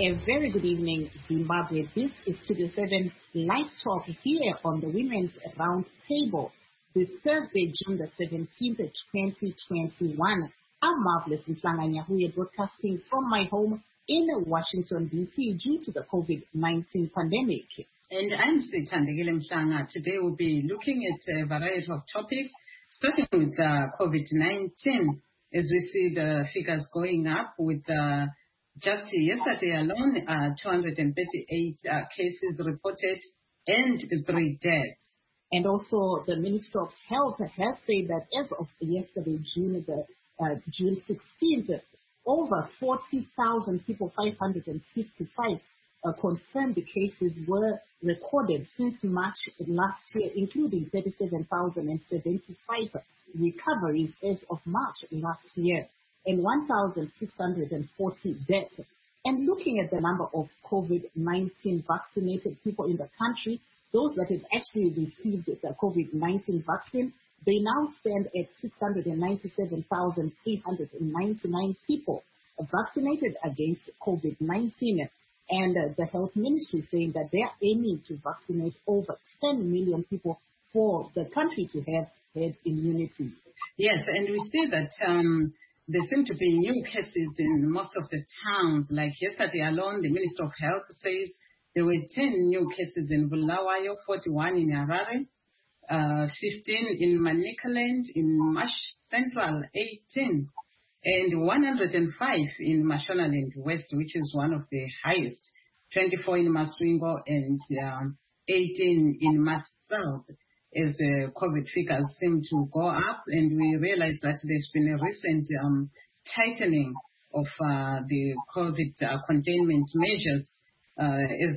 A very good evening, Zimbabwe. This is Studio 7 Live Talk here on the Women's Round Table. This Thursday, June the 17th, 2021. I'm Marvelous Mhlanga Nyahuye, broadcasting from my home in Washington, D.C. due to the COVID-19 pandemic. And I'm Sithandegile Mhlanga. Today we'll be looking at a variety of topics, starting with COVID-19, as we see the figures going up with just yesterday alone, 238 cases reported and 3 deaths. And also the Minister of Health has said that as of yesterday, June 16th, over 40,000 people, 555 confirmed cases were recorded since March last year, including 37,075 recoveries as of March last year, and 1,640 deaths. And looking at the number of COVID-19 vaccinated people in the country, those that have actually received the COVID-19 vaccine, they now stand at 697,899 people vaccinated against COVID-19. And the health ministry saying that they are aiming to vaccinate over 10 million people for the country to have herd immunity. Yes, and we see that there seem to be new cases in most of the towns. Like yesterday alone, the Minister of Health says there were 10 new cases in Bulawayo, 41 in Harare, 15 in Manicaland, in Mash Central, 18, and 105 in Mashonaland West, which is one of the highest, 24 in Maswingo and 18 in Mat South, as the COVID figures seem to go up. And we realize that there's been a recent tightening of the COVID containment measures as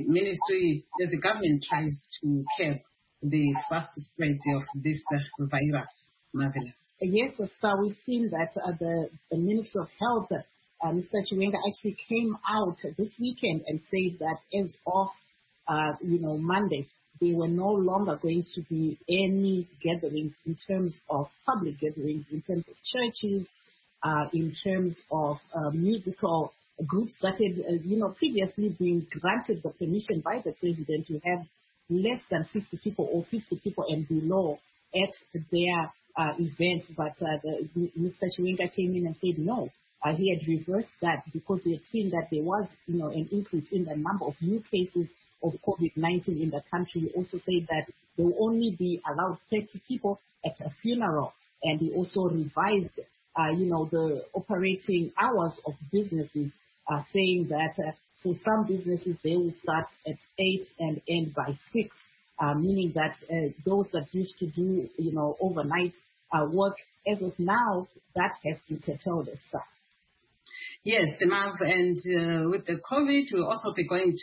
the government tries to curb the fast spread of this virus. Marvelous. Yes, so we've seen that the Minister of Health, Mr. Chiwenga, actually came out this weekend and said that as of Monday, there were no longer going to be any gatherings in terms of public gatherings, in terms of churches, in terms of musical groups that had, previously been granted the permission by the president to have less than 50 people or 50 people and below at their event. But Mr. Chiwenga came in and said no. He had reversed that because he had seen that there was, an increase in the number of new cases of COVID-19 in the country. He also said that there will only be allowed 30 people at a funeral. And he also revised, the operating hours of businesses, saying that for some businesses, they will start at 8 and end by 6, meaning that those that used to do, overnight work, as of now, that has been curtailed as such. Yes, Marv, and with the COVID, we're going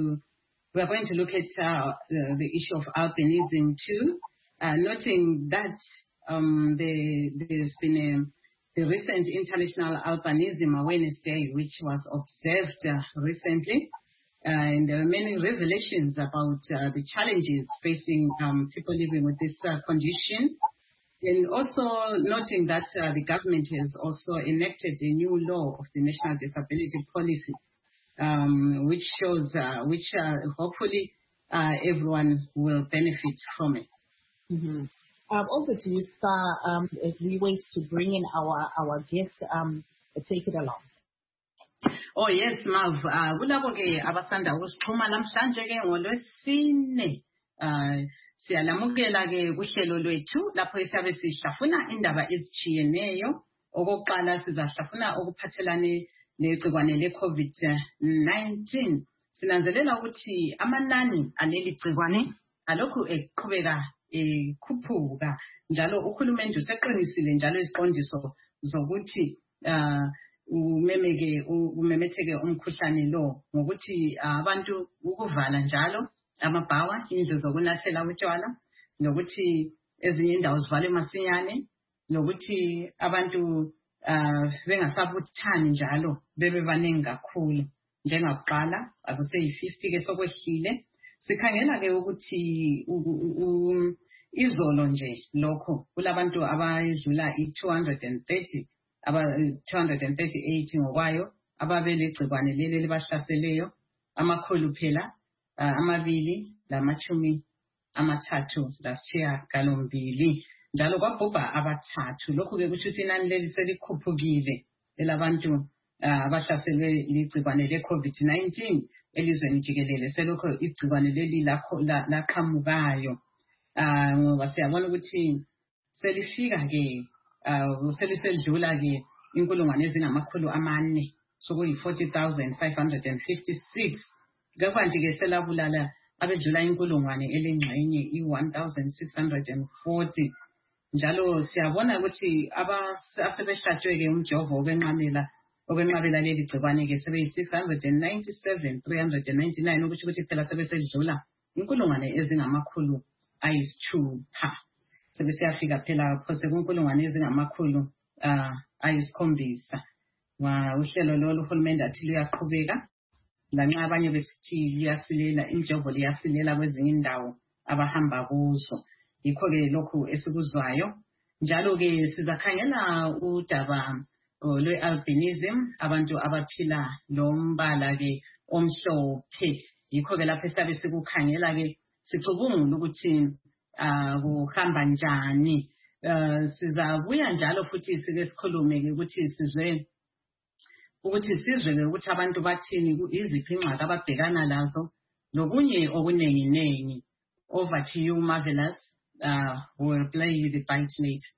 to look at the issue of albinism too, noting that there's been the recent International Albinism Awareness Day, which was observed recently, and there are many revelations about the challenges facing people living with this condition. And also noting that the government has also enacted a new law of the National Disability Policy, which shows, hopefully everyone will benefit from it. Mm-hmm. Over to you, Star, as we wait to bring in our guest, take it along. Oh yes, Marv. Kulabo ke abasanda usixhuma namhlanje ke ngolwesine. Siyalamukela ke kuhlelo lwethu lapho siyabe sihlafuna indaba ezitshiyeneyo. Okokuqala sizahlafuna okuphathelane negcikwane le-COVID-19. Sinanzelela ukuthi amanani aleli gcikwane alokhu eqhubeka ekhuphuka, njalo uhulumende useqinisile njalo iziqondiso zokuthi umemetheke umkhuhlane lo ngokuthi abantu ukuvala njalo amabhawa, indlu zokunathela utshwala, nokuthi ezinye indawo zivalwe masinyane, nokuthi abantu bengasabuthani njalo bebe baningi kakhulu njengakuqala, akuseyi-50 ke sokwehlile. Sikhangela ke ukuthi izolo nje lokho kulabantu abayedlula i-238 ngokwayo ababeligcikwane leli libahlaseleyo amakhulu phela 233 njalo kwabhubha abathathu. Lokhu-ke kusho ukuthi inani leli selikhuphukile elabantu abahlaselwe ligcikwane le-COVID-19 elizweni jikelele. Selokho igcikwane leli laqhamukayo ngoba siyabona ukuthi selifika-ke selisedlula-ke 4,000 sokuyi 40,556. Kanti-ke selabulala abedlula 1,000 elengxenye 1,640. Njalo siyabona ukuthi asebehlatshwe-ke umjovo okwenqabela leli gcikwane-ke sebeyi 697,399 ukuthi phela sebesedlula 600,000 sebesiyafika phela phose 700,000 uhlelo lolu uhulumende athi luyaqhubeka lanxa abanye besithi liyasilela imjovo liyasilela kwezinye indawo abahamba kuzo. Yikho-ke lokhu esikuzwayo. Njalo-ke sizakhangela udaba lwe-albinism, abantu abaphila lombala-ke omhlophe. Yikho-ke lapho esiyabe sikukhangela-ke sicubungula ukuthi kuhamba njani. Sizabuya njalo futhi sike sikhulume-ke ukuthi sizwe ukuthi abantu bathini, iziphi ingxaki ababhekana lazo lokunye okuningi. Over to you, Marvelous. We'll play you the bite later.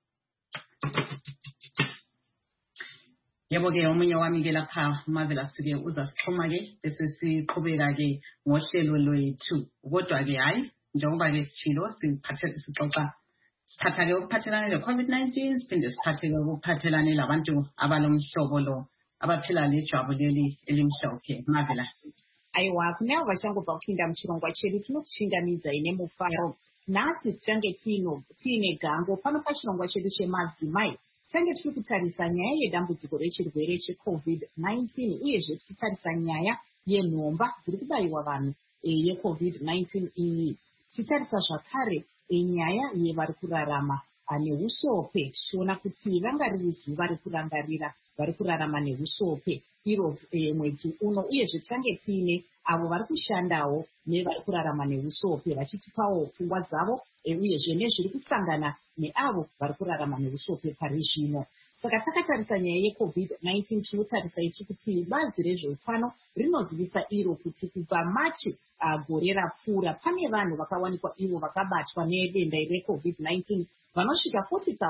Yebo-ke omunye wami-ke lapha Marvelous-ke uzasixhuma-ke bese siqhubeka-ke ngohlelo lwethu. Kodwa-ke hayi njengoba-ke sitshilo siphatha-ke okuphathelane le-COVID-19 siphinde siphathe-ke okuphathelane labantu abalomhlobo lo abaphila lejwabu leli elimhlophe. Marvelous. Aiwa, kunavo vachangobva kupinda muchirongwa chedu tinokuchingamidza ine mufaro. Nhasi tichange tiine gango pano pachirongwa chedu chemadzimai. Tichange tiri kutarisa nyaya yedambudziko rechirwere cheCOVID-19 uyezve tichitarisa nyaya yenhomba dziri kubayiwa vanhu yeCOVID-19 iyi. Tichitarisa zvakare nyaya yevari kurarama nehusope, tichiona kuti ranga riri zuva rekurangarira vari kurarama nehusope iro mwedzi uno, uyezve tichange tiine avo vari kushandawo nevari kurarama nehusope vachitipawo pfungwa dzavo uyezve nezviri kusangana neavo vari kurarama nehusope pari zvino. Saka takatarisa nyaya yeCOVID-19 tinotarisa ichi kuti bazi rezveutano rinozivisa iro kuti kubva Machi gore rapfuura pane vanhu vakawanikwa ivo vakabatwa nedenda reCOVID-19 vanosvika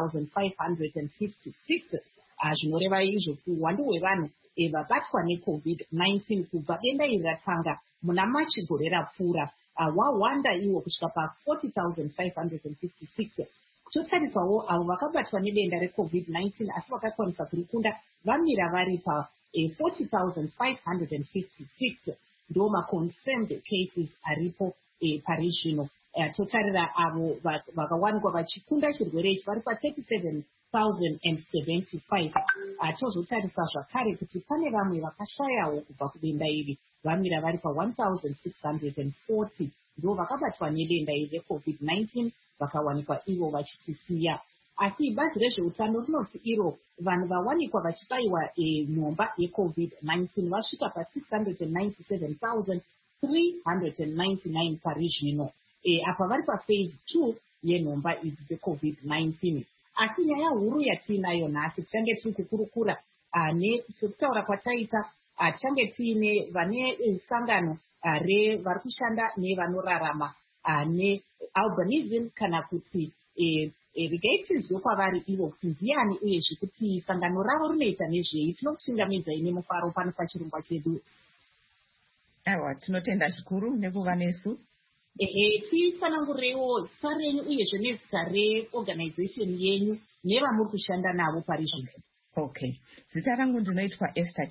40,556. Zvinoreva izvo uwandu hwevanhu vabatwa neCOVID-19 kubva denda iri ratanga muna Machi gore rapfuura wawanda iwo kusvika pa 40,556. Totariswawo avo vakabatwa nedenda reCOVID-19 asi vakakwanisa kurikunda vamira vari pa 40,556 ndo maconfirmed cases aripo pari zvino. Totarira avo vakawanikwa vachikunda chirwere ichi vari pa 37,075. Tozotarisa zvakare kuti pane vamwe vakashayawo kubva kudenda iri vamira vari pa 1,640 ndo vakabatwa nedenda iri reCOVID-19 vakawanikwa ivo vachitisiya. Asi bazi rezveutano rinoti iro vanhu vawanikwa vachibayiwa nhomba yeCOVID-19 vasvika pa 697,399 pari zvino. Apa vari paphase 2 yenhomba idzi dzeCOVID-19. Asi nyaya huru yatiinayo nhasi tichange tiri kukurukura sekutaura kwataita tichange tiine vane sangano vari kushanda nevanorarama nealbinism kana kuti regaitiziwo kwavari ivo kuti ndiani uyezve kuti sangano ravo rinoita nezvei. Tinokuchingamidza ine mufaro pano pachirongwa chedu. Aiwa, tinotenda zvikuru nekuva nesu. Tisanangureiwo zita renyu uyezve nezita reorganization yenyu nevamuri kushanda navo pari zvino. Okay, zita rangu ndinoitwa Esther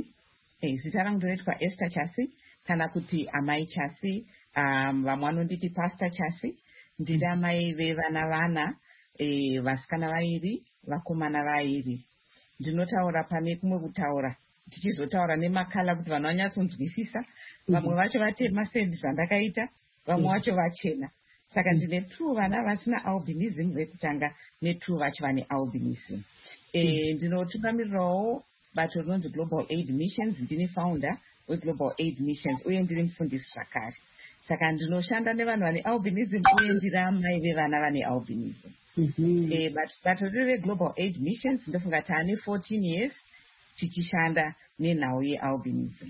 Chasi. Kana kuti Amai Chasi, vamwe vanonditi Pastor Chasi. Ndiri amai vevana vasikana vairi, vakomana vairi. Ndinotaura pane kumwe kutaura tichizotaura nemakala kuti vanhu vanyatsonzwisisa. Vamwe vacho vatema sendi zvandakaita, vamwe vacho vachena. Saka ndine 2 vana vasina albinism vekutanga ne2 vacho vane albinism. Ndinotungamirirawo bato rinonzi Global Aid Missions. Ndini founder weGlobal Aid Missions uye ndiri mufundisi zvakare. Saka ndinoshanda nevanhu vane albinism uye ndiri amai vevana vane albinism. Bato riri reGlobal Aid Missions ndofunga taane 14 years tichishanda nenhau yealbinism.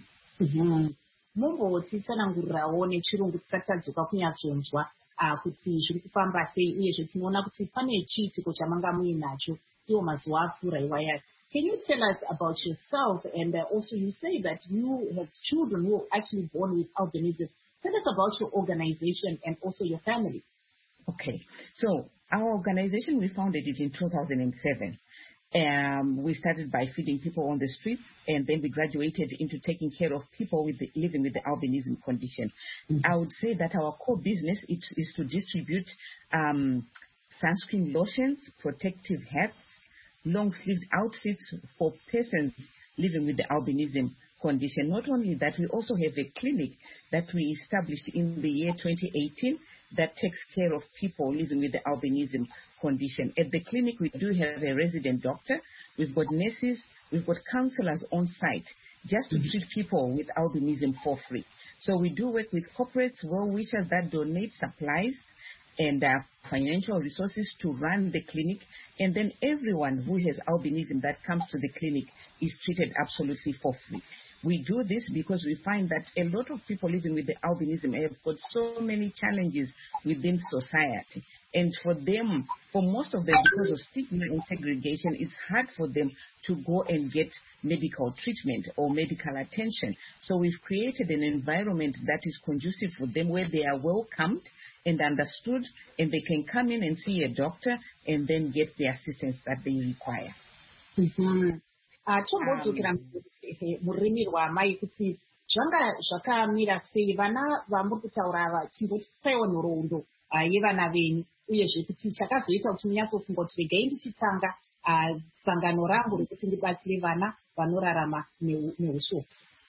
Mumbotitsanangurirawo nechirungu tisati tadzoka kunyatsonzwa kuti zviri kufamba sei uyezve tinoona kuti pane chiitiko chamanga muinacho iwo mazuva apfuura iwaya. Can you tell us about yourself? And also you say that you have children who are actually born with albinism. Tell us about your organization and also your family. Okay, so our organization, we founded it in 2007. We started by feeding people on the streets, and then we graduated into taking care of people living with the albinism condition. I would say that our core business is to distribute sunscreen lotions, protective hats, long-sleeved outfits for persons living with the albinism condition. Not only that, we also have a clinic that we established in the year 2018 that takes care of people living with the albinism condition. At the clinic, we do have a resident doctor. We've got nurses. We've got counselors on site just to treat people with albinism for free. So we do work with corporates, well-wishers that donate supplies and financial resources to run the clinic. And then everyone who has albinism that comes to the clinic is treated absolutely for free. We do this because we find that a lot of people living with the albinism have got so many challenges within society. And for them, for most of them, because of stigma and segregation, it's hard for them to go and get medical treatment or medical attention. So we've created an environment that is conducive for them, where they are welcomed and understood, and they can come in and see a doctor and then get the assistance that they require. Tombodzokera murimi rwamai kuti zvanga zvakamira sei vana vamuri kutaura ava tingoti paiwa nhoroondo yevana venyu uyezve kuti chakazoita kuti munyatsofunga kuti regai ndichitanga sangano rangu rekuti ndibatsire vana vanorarama neushopu.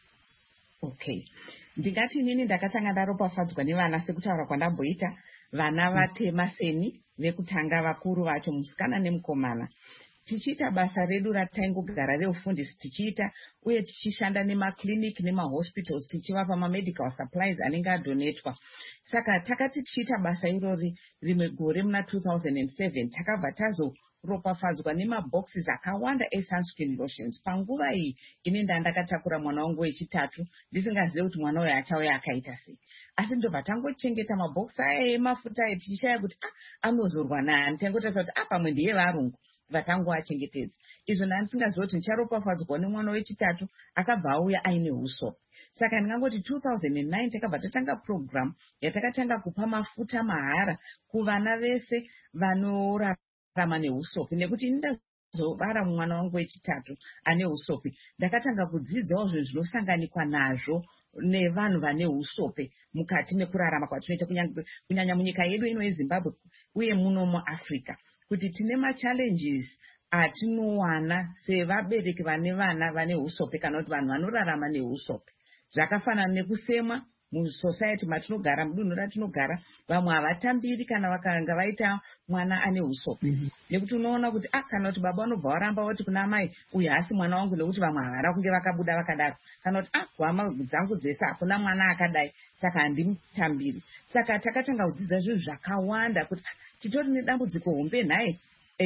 Okay, ndingati inini ndakatanga ndaropafadzwa nevana sekutaura kwandamboita. Vana vatema seni vekutanga vakuru vacho, musikana nemukomana. Tichiita basa redu rataingogara reufundisi tichiita, uye tichishanda nemaclinic nemahospitals tichivapa mamedical supplies anenge adonetwa. Saka takati tichiita basa irori rimwe gore muna 2007 takabva tazoropafadzwa nemaboxes akawanda esunscreen lotions. Panguva iyi ini ndandakatakura mwana wangu wechitatu ndisingazive kuti mwana uyu achauya akaita sei, asi ndobva tangochengeta mabhoxi aya emafuta aya tichishaya kuti anozorwa naani, tangotarisa kuti pamwe ndiye varungu vatangoachengetedza. Izvo ndandisingazive kuti ndicharopafadzwa nemwana wechitatu akabva auya aine usopi. Saka ndingangoti 2009 takabva tatanga program yatakatanga kupa mafuta mahara kuvana vese vanorarama neusopi, nekuti ndazobara mwana wangu wechitatu ane usopi ndakatanga kudzidzawo zvinhu zvinosanganikwa nazvo nevanhu vane usope mukati mekurarama kwatinoita kunyanya munyika yedu ino yeZimbabwe uye muno muAfrica, kuti tine machallenges atinowana sevabereki vane vana vane usope kana kuti vanhu vanorarama neusope. Zvakafanana nekusemwa musociety matinogara, mudunhu ratinogara, vamwe havatambiri kana vakanga vaita mwana ane usope. Nekuti unoona kuti kana kuti baba unobva waramba woti kuna mai uyu haasi mwana wangu nekuti vamwe havana kunge vakabuda vakadaro, kana kuti hama dzangu dzese hakuna mwana akadai saka handimutambiri. Saka takatanga kudzidza zvinhu zvakawanda kuti titori nedambudziko hombe nhaye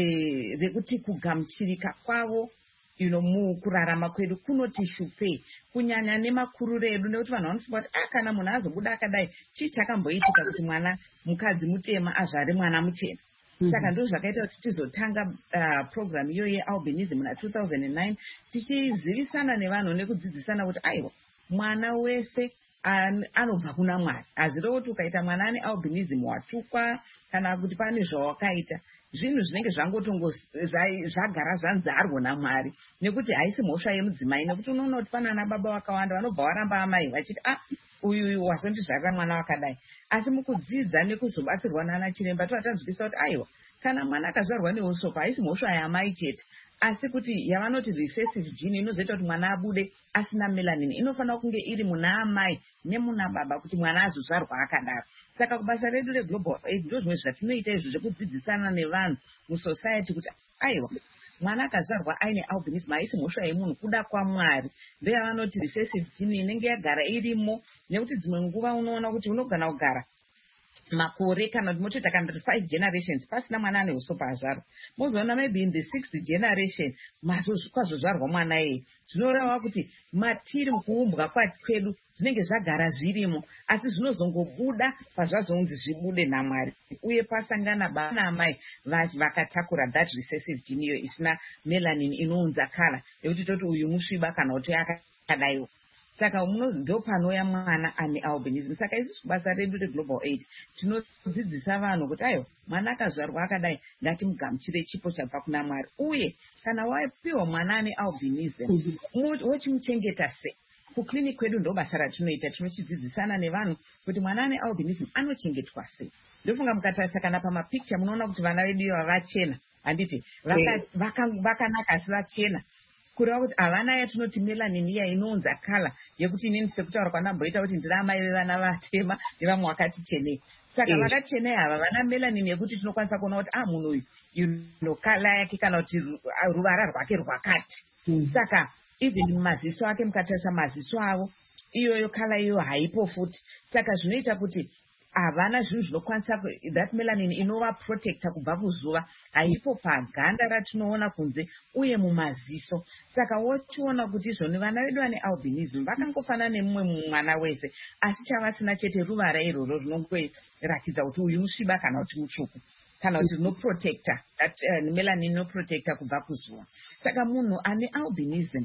rekuti kugamuchirika kwavo mukurarama kwedu kunoti shupe, kunyanya nemakuriro edu, nekuti vanhu vanofunga kuti kana munhu azobuda akadai chii chakamboitika kuti mwana mukadzi mutema azvare mwana muchena. Saka ndo zvakaita kuti tizotanga program iyo yealbinism muna 2009 tichizivisana nevanhu nekudzidzisana kuti aiwa mwana wese anobva kuna Mwari. Hazvirevo kuti ukaita mwana ane albinism watukwa kana kuti pane zvawakaita, zvinhu zvinenge zvagara zvanzarwa naMwari, nekuti haisi mhosva yemudzimai, nekuti unoona kuti pana ana baba vakawanda vanobva varamba amai vachiti uyu wasondizvarira mwana wakadai. Asi mukudzidza nekuzobatsirwa nana chiremba tovatanzwisa kuti aiwa kana mwana akazvarwa neusopa haisi mhosva yamai chete, asi kuti yavanoti recessive gene inozoita kuti mwana abude asina melanin inofanira kunge iri muna amai nemuna baba kuti mwana azozvarwa akadaro. Saka kubasa redu reGlobal Aid ndo zvimwe zvatinoita izvo zvekudzidzisana nevanhu musociety kuti aiwa mwana akazvarwa aine albinism haisi mhosva yemunhu, kuda kwaMwari. Ndeyavanoti recessive gene inenge yagara irimo, nekuti dzimwe nguva unoona kuti unogona kugara makore kana kuti motoita kana 5 generations pasina mwana ane usopa azvarwa. Mozoona maybe in the 6th generation kwazozvarwa mwana iye. Zvinoreva kuti matiri mukuumbwa kwedu zvinenge zvagara zvirimo, asi zvinozongobuda pazvazonzi zvibude naMwari. Uye pasangana baba naamai vakatakura that recessive gene iyo isina melanin inounza kala yekuti toti uyu musviba kana kuti yakadaiwo. Saka ndo panouya mwana ane albinism. Saka isusu basa redu reGlobal Aid tinodzidzisa vanhu kuti ayo mwana akazvarwa akadai ngatimugamuchire chipo chabva kuna Mwari. Uye kana wapiwa mwana ane albinism wochimuchengeta sei? Kuclinic kwedu ndo basa ratinoita, tinochidzidzisana nevanhu kuti mwana ane albinism anochengetwa sei. Ndofunga mukatarisa kana pamapicture munoona kuti vana vedu iva vachena, handiti vakanaka asi vachena. Kureva kuti havana yatinoti melanin iya inounza kala yekuti inini sekutaura kwandamboita kuti ndiri amai vevana vatema nevamwe wakati chenei. Saka vakachenei ava vana melanin yekuti tinokwanisa kuona kuti munhu uyu kala yake kana kuti ruvara rwake rwakati. Saka even maziso ake mukatarisa maziso avo iyoyo kala iyo haipo futi. Saka zvinoita kuti havana zvinhu zvinokwanisa that melanin inova protecta kubva kuzuva haipo paganda ratinoona kunze uye mumaziso. Saka wochiona kuti izvoni vana vedu vane albinism vakangofanana nemumwe mwana wese, asi chavasina chete ruvara iroro rinongoratidza kuti uyu musviba kana kuti mutsvuku kana kuti rinoprotecta that melanin inoprotecta kubva kuzuva. Saka munhu ane albinism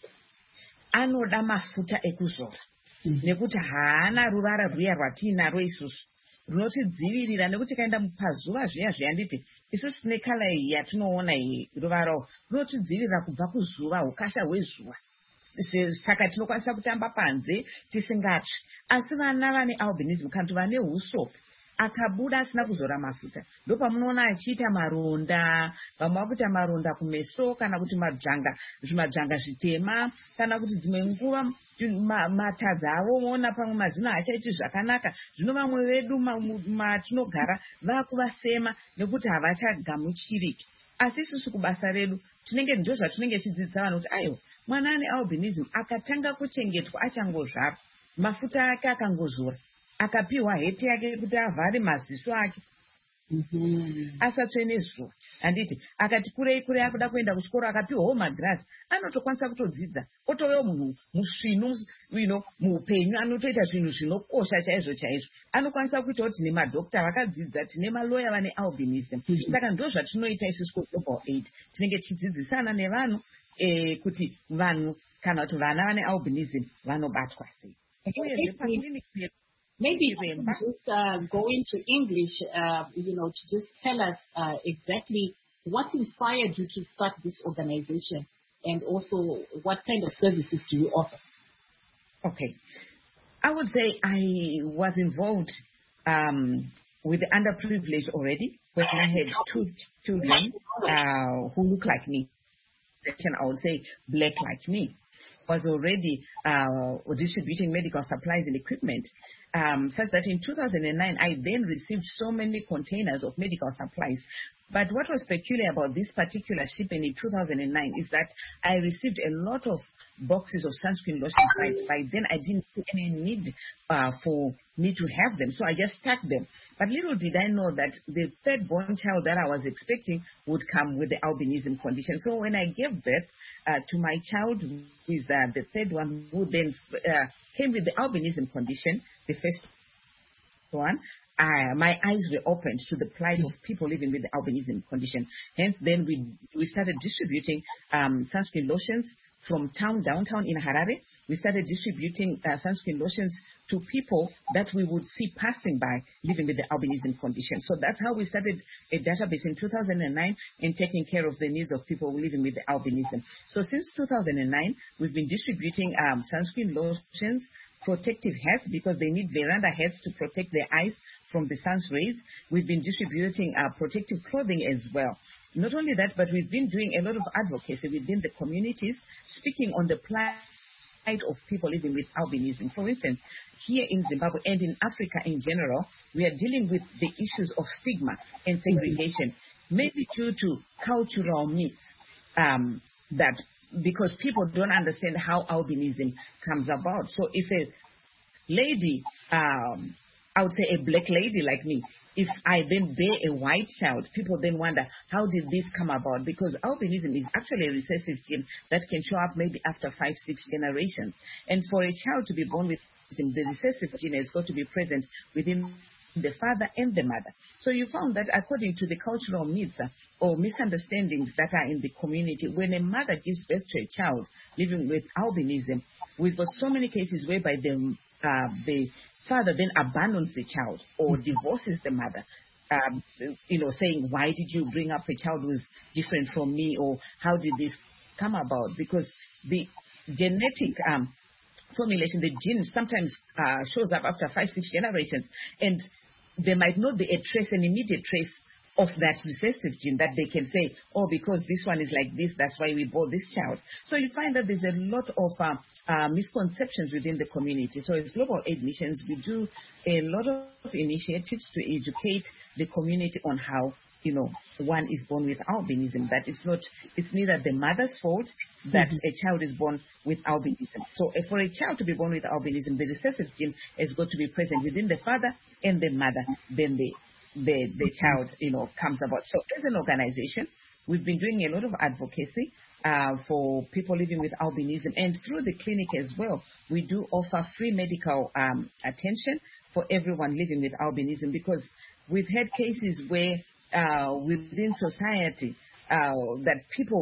anoda mafuta ekuzora nekuti haana ruvara rwuya rwatiinaro isusu runotidzivirira, nekuti kaenda pazuva zviya zviyanditi isusu tine kala iyi yatinoona iyi ruvarawo runotidzivirira kubva kuzuva, ukasha hwezuva. Saka tinokwanisa kutamba panze tisingatsvi. Asi vana vane albinism kana kuti vane usopi akabuda asina kuzora mafuta ndopamunoona achiita maronda, vamwe vakuita maronda kumeso kana kuti zvimadzvanga zvitema, kana kuti dzimwe nguva matadza avo unoona pamwe mazino hachaiti zvakanaka. Zvino vamwe vedu matinogara vakuvasema nekuti havachagamuchiriki. Asi isusu kubasa redu tinenge ndo zvatinenge chidzidzisa vanhu kuti ayo mwana ane albinism akatanga kuchengetwa achangozvarwa, mafuta ake akangozora, akapiwa heti yake kuti avhare maziso ake asatsve nezuva, handiti akati kurei akuda kuenda kuchikoro akapiwawo magirazi, anotokwanisa kutodzidza otovewo munhu musvinu muupenyu, anotoita zvinhu zvinokosha chaizvo chaizvo. Anokwanisa kuitawo tine madhokta vakadzidza, tine maloya vane albinism. Saka ndo zvatinoita isusu kuGlobal Aid, tinenge tichidzidzisana nevanhu kuti vanhu kana kuti vana vane albinism vanobatwa sei. Maybe you can just go into English, to just tell us exactly what inspired you to start this organization and also what kind of services do you offer? Okay. I would say I was involved with the underprivileged already when I had 2 children who look like me. I would say black like me. Was already distributing medical supplies and equipment, such that in 2009 I then received so many containers of medical supplies. But what was peculiar about this particular shipment in 2009 is that I received a lot of boxes of sunscreen lotion. By then I didn't see any need for me to have them, so I just stacked them. But little did I know that the third born child that I was expecting would come with the albinism condition. So when I gave birth to my child, who is the third one, who then came with the albinism condition, the first one, my eyes were opened to the plight of people living with the albinism condition. Hence, then we started distributing sunscreen lotions from downtown in Harare. We started distributing sunscreen lotions to people that we would see passing by living with the albinism condition. So that's how we started a database in 2009 and taking care of the needs of people living with the albinism. So since 2009, we've been distributing sunscreen lotions, protective hats, because they need veranda hats to protect their eyes from the sun's rays. We've been distributing protective clothing as well. Not only that, but we've been doing a lot of advocacy within the communities, speaking on the plight of people living with albinism. For instance, here in Zimbabwe and in Africa in general, we are dealing with the issues of stigma and segregation, mainly due to cultural myths. that because people don't understand how albinism comes about. So if a lady, I would say a black lady like me, if I then bear a white child, people then wonder, how did this come about? Because albinism is actually a recessive gene that can show up maybe after 5-6 generations. And for a child to be born with autism, the recessive gene has got to be present within the father and the mother. So you found that according to the cultural myths or misunderstandings that are in the community, when a mother gives birth to a child living with albinism, we've got so many cases whereby the father then abandons the child or divorces the mother, saying, why did you bring up a child who's different from me, or how did this come about? Because the genetic formulation, the gene sometimes shows up after 5-6 generations, and there might not be an immediate trace of that recessive gene that they can say, oh, because this one is like this, that's why we bore this child. So you find that there's a lot of misconceptions within the community. So as Global Aid Missions, we do a lot of initiatives to educate the community on how, one is born with albinism, that it's neither the mother's fault that a child is born with albinism. So for a child to be born with albinism, the recessive gene has got to be present within the father and the mother, then the child, comes about. So as an organization, we've been doing a lot of advocacy for people living with albinism, and through the clinic as well, we do offer free medical attention for everyone living with albinism, because we've had cases where within society that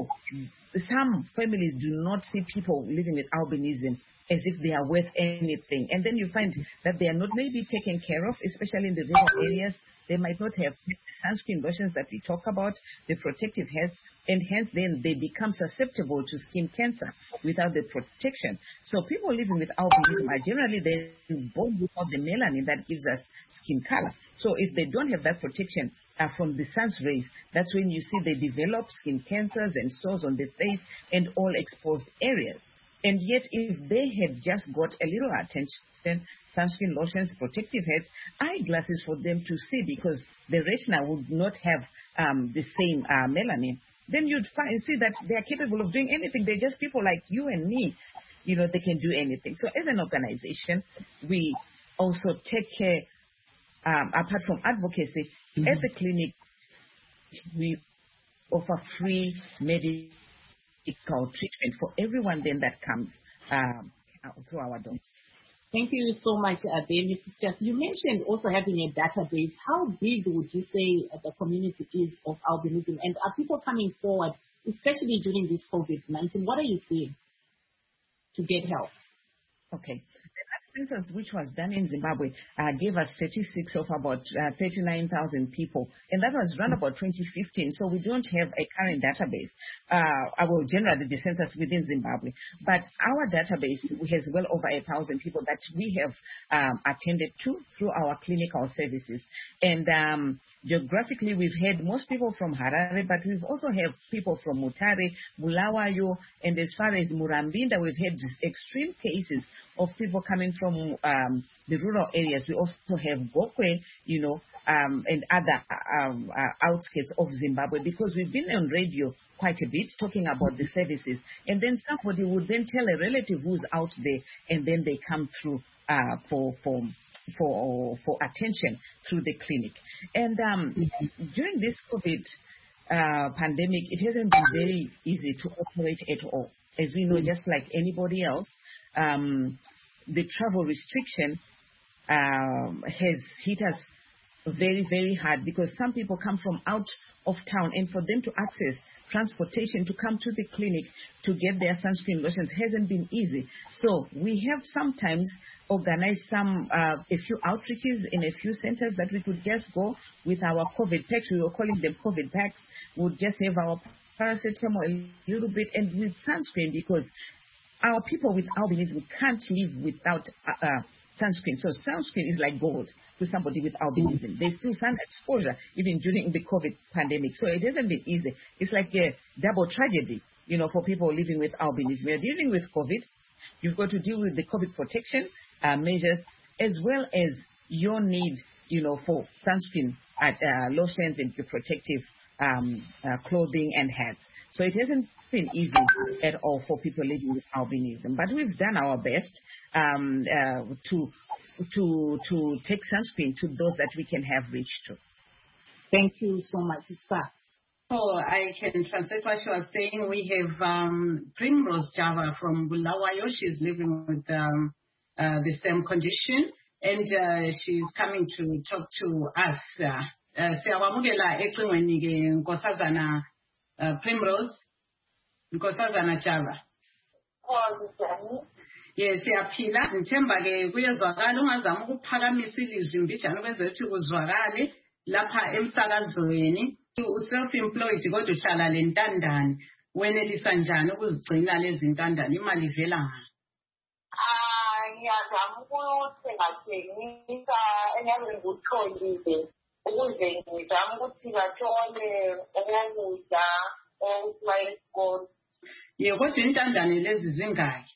some families do not see people living with albinism as if they are worth anything. And then you find that they are not maybe taken care of, especially in the rural areas. They might not have the sunscreen lotions that we talk about, the protective heads, and hence then they become susceptible to skin cancer without the protection. So people living with albinism are generally then born without the melanin that gives us skin color. So if they don't have that protection from the sun's rays, that's when you see they develop skin cancers and sores on the face and all exposed areas. And yet, if they had just got a little attention, sunscreen lotions, protective heads, eyeglasses for them to see, because the retina would not have the same melanin, then you'd see that they are capable of doing anything. They're just people like you and me. They can do anything. So as an organization, we also take care, apart from advocacy, at the clinic, we offer free medical treatment for everyone then that comes through our doors. Thank you so much, David. You mentioned also having a database. How big would you say the community is of albinism? And are people coming forward, especially during this COVID-19? What are you seeing to get help? Okay. The census, which was done in Zimbabwe, gave us statistics of about 39,000 people, and that was run about 2015, so we don't have a current database. Generally the census within Zimbabwe, but our database has well over 1,000 people that we have attended to through our clinical services. And geographically, we've had most people from Harare, but we've also have people from Mutare, Bulawayo, and as far as Murambinda, we've had extreme cases of people coming from the rural areas. We also have Gokwe, and other outskirts of Zimbabwe, because we've been on radio quite a bit talking about the services. And then somebody would then tell a relative who's out there, and then they come through for attention through the clinic. And during this COVID pandemic, it hasn't been very easy to operate at all. As we know, just like anybody else, the travel restriction has hit us very, very hard, because some people come from out of town, and for them to access transportation to come to the clinic to get their sunscreen lotions hasn't been easy. So we have sometimes organized a few outreaches in a few centers that we could just go with our COVID packs. We were calling them COVID packs. We'll just have our paracetamol a little bit and with sunscreen, because our people with albinism can't live without sunscreen. So sunscreen is like gold to somebody with albinism. There's still sun exposure even during the COVID pandemic. So it hasn't been easy. It's like a double tragedy, for people living with albinism. You're dealing with COVID. You've got to deal with the COVID protection measures, as well as your need, for sunscreen lotions and your protective clothing and hats. So it hasn't been easy at all for people living with albinism, but we've done our best to take sunscreen to those that we can have reached to. Thank you so much, sir. So I can translate what you are saying. We have Primrose Java from Bulawayo. She's living with the same condition, and she's coming to talk to us. Siyawamukela ecingweni ke Nkosazana Primrose, Nkosazana Java. Yes, siyaphila. Ngithemba ke kuyezwakala, ungazama ukuphakamisa ilizwi mbijana ukwenzela ukuthi kuzwakale lapha emsakazweni. U-self-employed kodwa uhlala le ntandane, wenelisa njani ukuzigcina lezi ntandane, imali ivela ngaphi? Ngiyazama ukuthengathengisa engabe ngikutholile ukuze ngizame ukuthi bathole okokudla okusiwa esikolo. Ye, kodwa intandane lezi zingaki?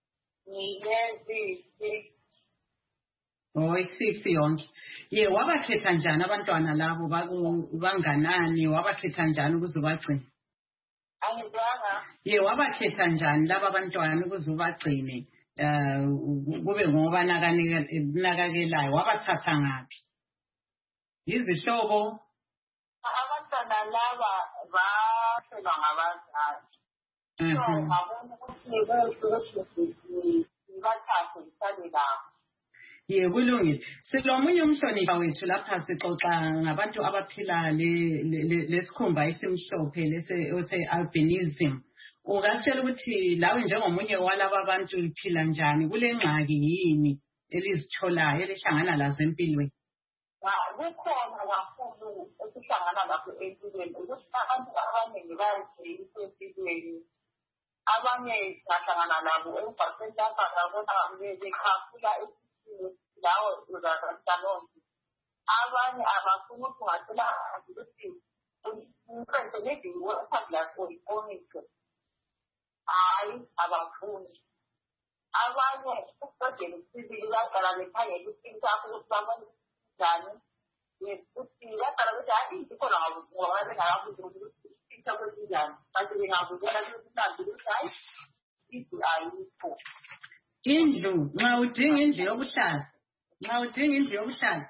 Ngiyezi Oh, 6 yonke. Ye, wabakhetha njani abantwana labo banganani, wabakhetha njani ukuze ubagcine? angizwanga. Ye, wabakhetha njani laba abantwana ukuze ubagcine kube ngoba nakakelayo, wabathatha ngaphi? Izihlobo? Abantwana laba bafelwa ngabazali. So ngabona ukuthi kuhle ngibathathe ngihlale labo. Ye, kulungile. Silomunye umhlonipha wethu lapha sixoxa ngabantu abaphila lesikhumba esimhlophe lese albinism. Ungasitshela ukuthi lawe njengomunye walaba abantu uphila njani, kule ngxaki yini elizitholayo elihlangana lazo empilweni? Kukhona kakhulu esihlangana lakho empilweni ukuthi abantu abaningi bayazeyisa empilweni. Abanye bahlangana labo emgwaqeni lapha ngabona bekhafula lawo uzazalonke. Abanye abafuna ukuthi ungathola ukuthi umqondo maybe uwathatha uyikonise. Hayi, abafuni. Abanye uqedele isibili baqala bekhangela isibili sakho ukuthi babone njani. Ukuthi baqala ukuthi hayi ikhona ngoba bengakabuzi ukuthi isibili sakho sinjani. Kanti bengabuzela ukuthi mhlawumbe ukuthi hayi ithi ayikho. Indlu, nxa udinga indlu yokuhlala. Nxa udinga indlu yokuhlala.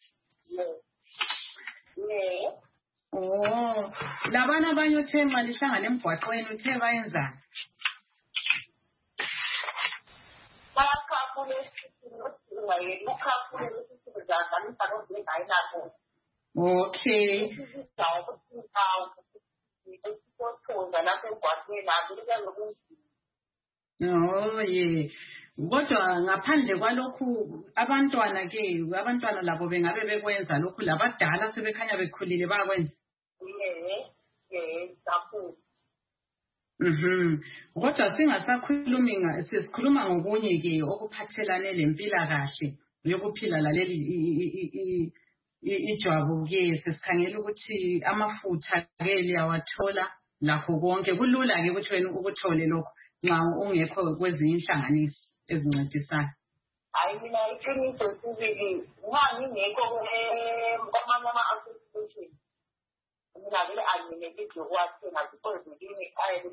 Yeah. Oh, labana abanye uthe nxa lihlangana emgwaqweni uthe bayenzani? Okay. Oh, yeah. Kodwa ngaphandle kwalokhu abantwana labo bengabe bekwenza lokhu, labadala sebekhanya bekhulile bayakwenza. Kodwa singasakhulumi sesikhuluma ngokunye ke okuphathelane lempilakahle yokuphila laleli ijwabu ke sesikhangela ukuthi amafutha ke liyawathola lakho konke. Kulula ke ukuthi wena ukuthole lokho nxa ungekho kwezinye inhlanganiso ezincedisayo. Hayi mina iqiniso sibili ngingekho kwamanye ama-association. Mina vele anginekile ukwathenga because ngini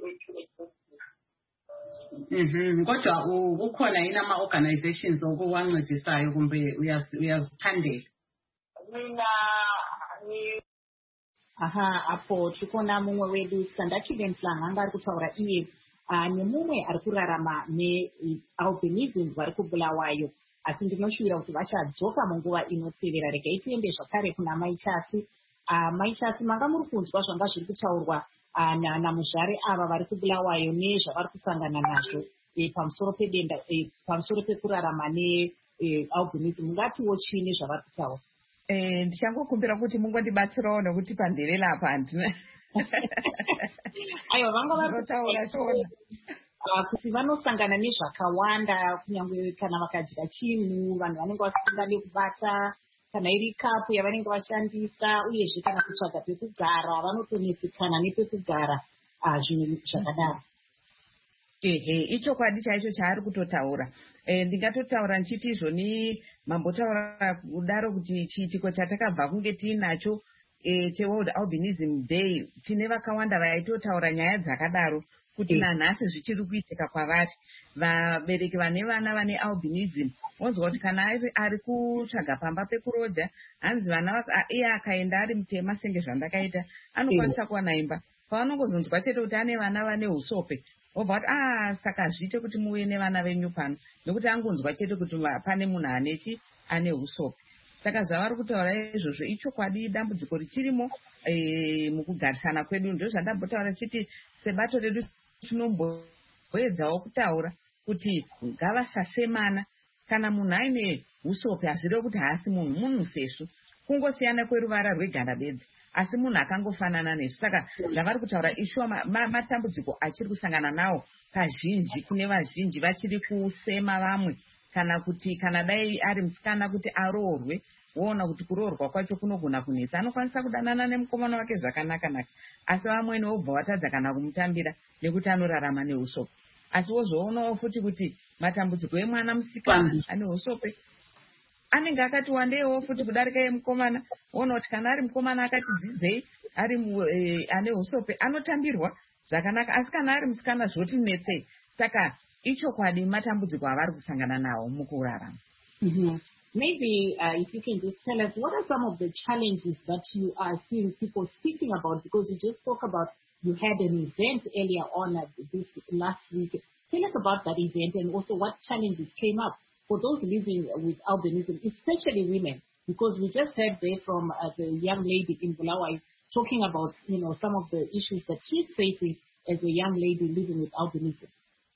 ayele Kodwa kukhona yini ama-organizations okuwancedisayo kumbe uyazithandela? Mina apo tikona mumwe wedu Sandachile Mhlanga anga ari kutaura iye nemumwe ari kurarama nealbinism vari kuBulawayo, asi ndinoshuvira kuti vachadzoka munguva inotevera. Regai tiende zvakare kuna Maichasi. Maichasi, manga muri kunzwa zvanga zviri kutaurwa namuzvare ava vari kuBulawayo nezvavari kusangana nazvo pamusoro pedenda pamusoro pekurarama nealbinism, mungatiwo chini zvavari kutaura? Ndichangokumbira kuti mungondibatsirawo nokuti panderera apa handina. Aiwa, vanga varitaura shona kuti vanosangana nezvakawanda, kunyange kana vakadya chinhu, vanhu vanenge vachifunga nekubata, kana iri kapu yavanenge vashandisa, uyezve kana kutsvaga pekugara vanotonetsekana nepekugara, zvinhu zvakadaro. Ichokwadi chaicho chaari kutotaura. Ndingatotaura ndichiti izvoni mambotaura kudaro kuti chiitiko chatakabva kunge tiinacho cheworld albinism day tine vakawanda vaitotaura nyaya dzakadaro kuti nanhasi zvichiri kuitika kwavari. Vabereki vane vana vane albinism wanzwa kuti kana ari kutsvaga pamba pekurodha hanzi vana iye akaenda ari mutema senge zvandakaita anokwanisa kuwana imba. Pavanongozonzwa chete kuti ane vana vane usope wobva kuti saka zviite kuti muuye nevana venyu pano nekuti angonzwa chete kuti pane munhu ane usope. Saka zvavari kutaura izvozvo ichokwadi, dambudziko richirimo mukugarisana kwedu. Ndizvo zvandambotaura chiti sebato redu tinomboedzawo kutaura kuti ngavasasemana. Kana munhu aine usope hazvirevo kuti haasi munhu sesu, kungosiyana kweruvara rweganda bedzi, asi munhu akangofanana nesu. Saka zvavari kutaura ishuwa matambudziko achiri kusangana nawo kazhinji kune vazhinji vachiri kusema vamwe, kana kuti kana dai ari musikana kuti aroorwe, woona kuti kuroorwa kwacho kunogona kunetsa. Anokwanisa kudanana nemukomana wake zvakanaka-naka, asi vamweni wobva watadza kana kumutambira nekuti anorarama neusope. Asi wozoonawo futi kuti matambudziko emwana musikana ane usope anenge akati wandeiwo futi kudarika emukomana. Woona kuti kana ari mukomana akati dzidzei ari ane usope anotambirwa zvakanaka, asi kana ari musikana zvotinetsei. Saka ichokwadi matambudziko avari kusangana nawo mukurarama. Maybe if you can just tell us, what are some of the challenges that you are seeing people speaking about? Because you just spoke about you had an event earlier on this last week. Tell us about that event and also what challenges came up for those living with albinism, especially women. Because we just heard there from the young lady in Bulawayo talking about, some of the issues that she's facing as a young lady living with albinism.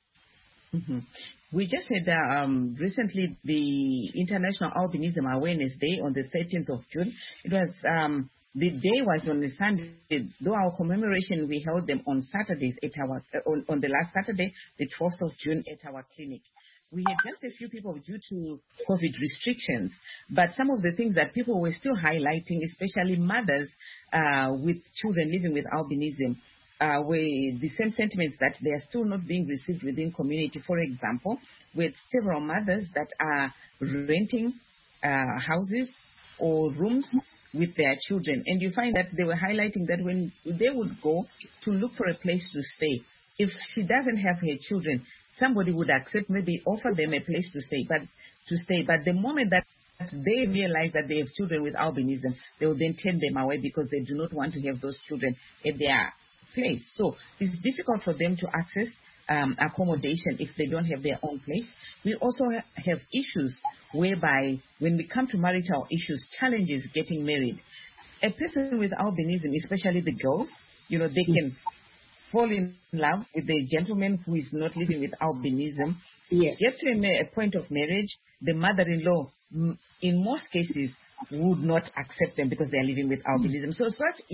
We just had recently the International Albinism Awareness Day on the 13th of June. It was the day was on a Sunday, though our commemoration we held them on Saturdays at our on the last Saturday, the 12th of June, at our clinic. We had just a few people due to COVID restrictions, but some of the things that people were still highlighting, especially mothers with children living with albinism, were the same sentiments that they are still not being received within community. For example, with several mothers that are renting houses or rooms with their children, and you find that they were highlighting that when they would go to look for a place to stay, if she doesn't have her children, somebody would accept, maybe offer them a place to stay. But the moment that they realize that they have children with albinism, they will then turn them away because they do not want to have those children at their place. So it's difficult for them to access accommodation if they don't have their own place. We also have issues whereby when we come to marital issues, challenges getting married. A person with albinism, especially the girls, they can fall in love with the gentleman who is not living with albinism. Yes. Get to a point of marriage, the mother-in-law, in most cases, would not accept them because they are living with albinism. So such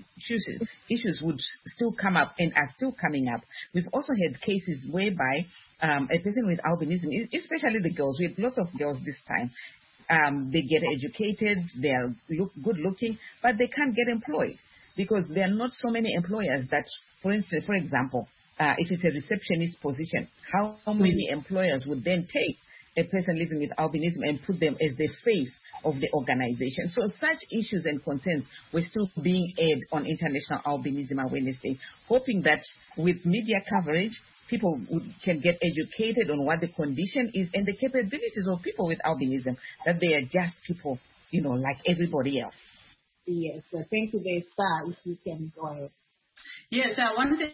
issues would still come up and are still coming up. We've also had cases whereby a person with albinism, especially the girls, we have lots of girls this time, they get educated, they are good looking, but they can't get employed because there are not so many employers that, for example, if it's a receptionist position, how many employers would then take a person living with albinism and put them as the face of the organization? So such issues and concerns were still being aired on International Albinism Awareness Day, hoping that with media coverage, people can get educated on what the condition is and the capabilities of people with albinism, that they are just people, like everybody else. Yes, thank you there, sir. If you can go ahead. Yes, I wanted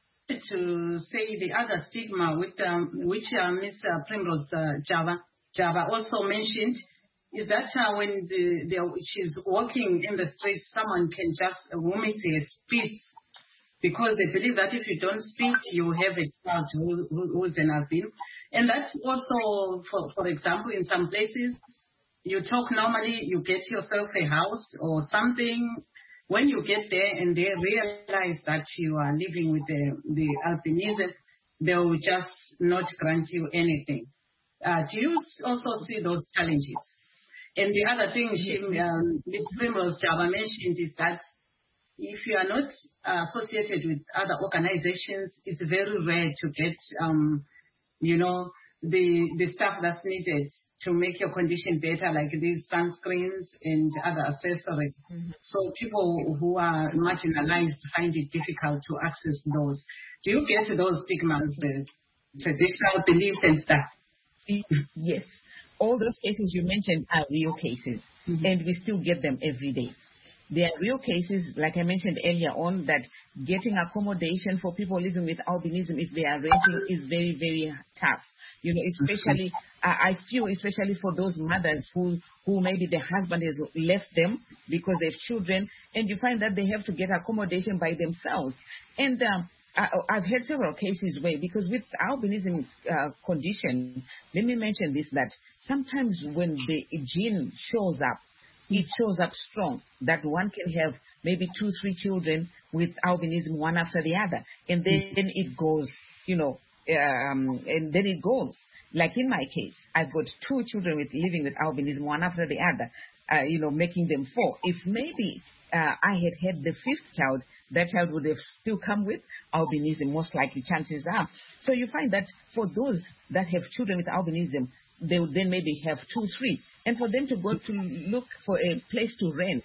to say the other stigma with which Ms. Primrose Java also mentioned is that when she's walking in the street, someone can just, a woman says, spit, because they believe that if you don't spit, you have a child who's an albino. And that's also, for example, in some places, you talk normally, you get yourself a house or something. When you get there and they realize that you are living with the albinism, they will just not grant you anything. Do you also see those challenges? And the other thing Ms. Primrose Java mentioned is that if you are not associated with other organizations, it's very rare to get, the stuff that's needed to make your condition better, like these sunscreens and other accessories. So people who are marginalized find it difficult to access those. Do you get those stigmas, the traditional beliefs and stuff? Yes. All those cases you mentioned are real cases, and we still get them every day. There are real cases, like I mentioned earlier on, that getting accommodation for people living with albinism, if they are renting, is very, very tough. You know, especially, I feel especially for those mothers who maybe the husband has left them because they have children, and you find that they have to get accommodation by themselves. And I've had several cases where, because with albinism condition, let me mention this, that sometimes when the gene shows up, it shows up strong, that one can have maybe 2-3 children with albinism, one after the other. And then it goes, you know, and then it goes. Like in my case, I've got 2 children living with albinism, one after the other, you know, making them 4. If maybe I had the 5th child, that child would have still come with albinism, most likely, chances are. So you find that for those that have children with albinism, they would then maybe have 2-3. And for them to go to look for a place to rent,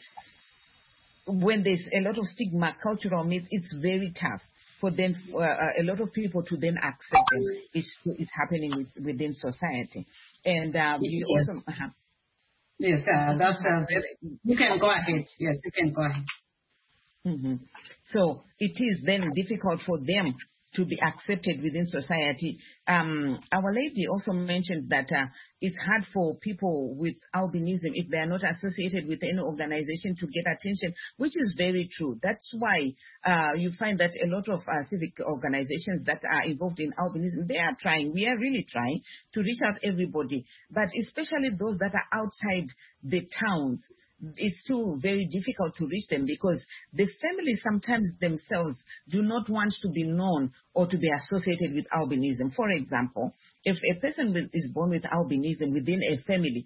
when there's a lot of stigma, cultural myth, it's very tough for them, a lot of people to then accept them. It's happening within society. And you also... Yes, that's you can go ahead. Yes, you can go ahead. So it is then difficult for them to be accepted within society. Our lady also mentioned that it's hard for people with albinism, if they are not associated with any organization, to get attention, which is very true. That's why you find that a lot of civic organizations that are involved in albinism, they are trying, we are really trying to reach out everybody, but especially those that are outside the towns. It's still very difficult to reach them because the families sometimes themselves do not want to be known or to be associated with albinism. For example, if a person is born with albinism within a family,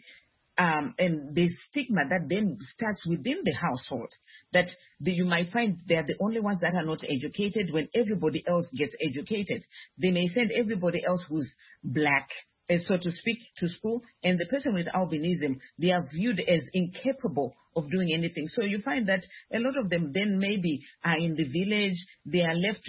and the stigma that then starts within the household, that you might find they are the only ones that are not educated when everybody else gets educated. They may send everybody else who's black, so to speak, to school, and the person with albinism, they are viewed as incapable of doing anything. So you find that a lot of them then maybe are in the village, they are left,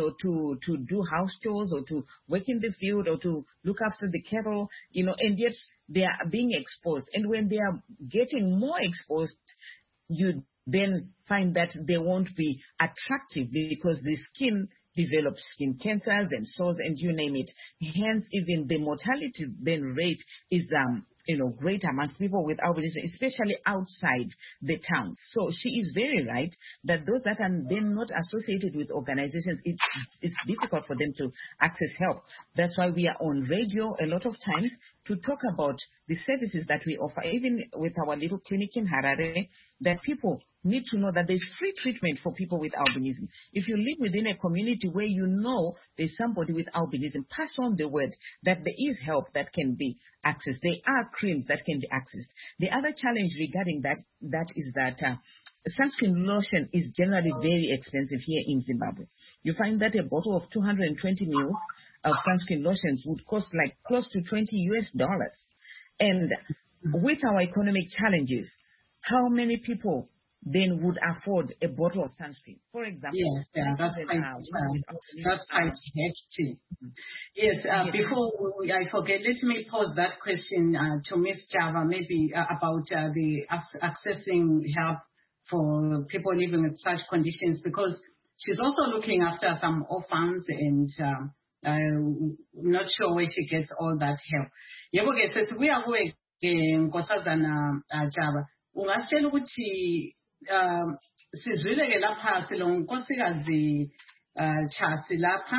to do house chores or to work in the field or to look after the cattle, and yet they are being exposed. And when they are getting more exposed, you then find that they won't be attractive because the skin develops skin cancers and sores and you name it. Hence, even the mortality then rate is great amongst people with albinism, especially outside the towns. So she is very right that those that are then not associated with organizations, it's difficult for them to access help. That's why we are on radio a lot of times to talk about the services that we offer, even with our little clinic in Harare, that people need to know that there's free treatment for people with albinism. If you live within a community where you know there's somebody with albinism, pass on the word that there is help that can be accessed. There are creams that can be accessed. The other challenge regarding that is that sunscreen lotion is generally very expensive here in Zimbabwe. You find that a bottle of 220 ml of sunscreen lotions would cost like close to $20. And with our economic challenges, how many people then would afford a bottle of sunscreen? For example, yes, that's quite hefty. Yes, before I forget, let me pose that question to Ms. Java, maybe about the accessing help for people living with such conditions, because she's also looking after some orphans and I'm not sure where she gets all that help. Yebo ke sesibuya kuwe Nkosazana Java, ungasitshela ukuthi sizwile ke lapha silonkosikazi Chasi lapha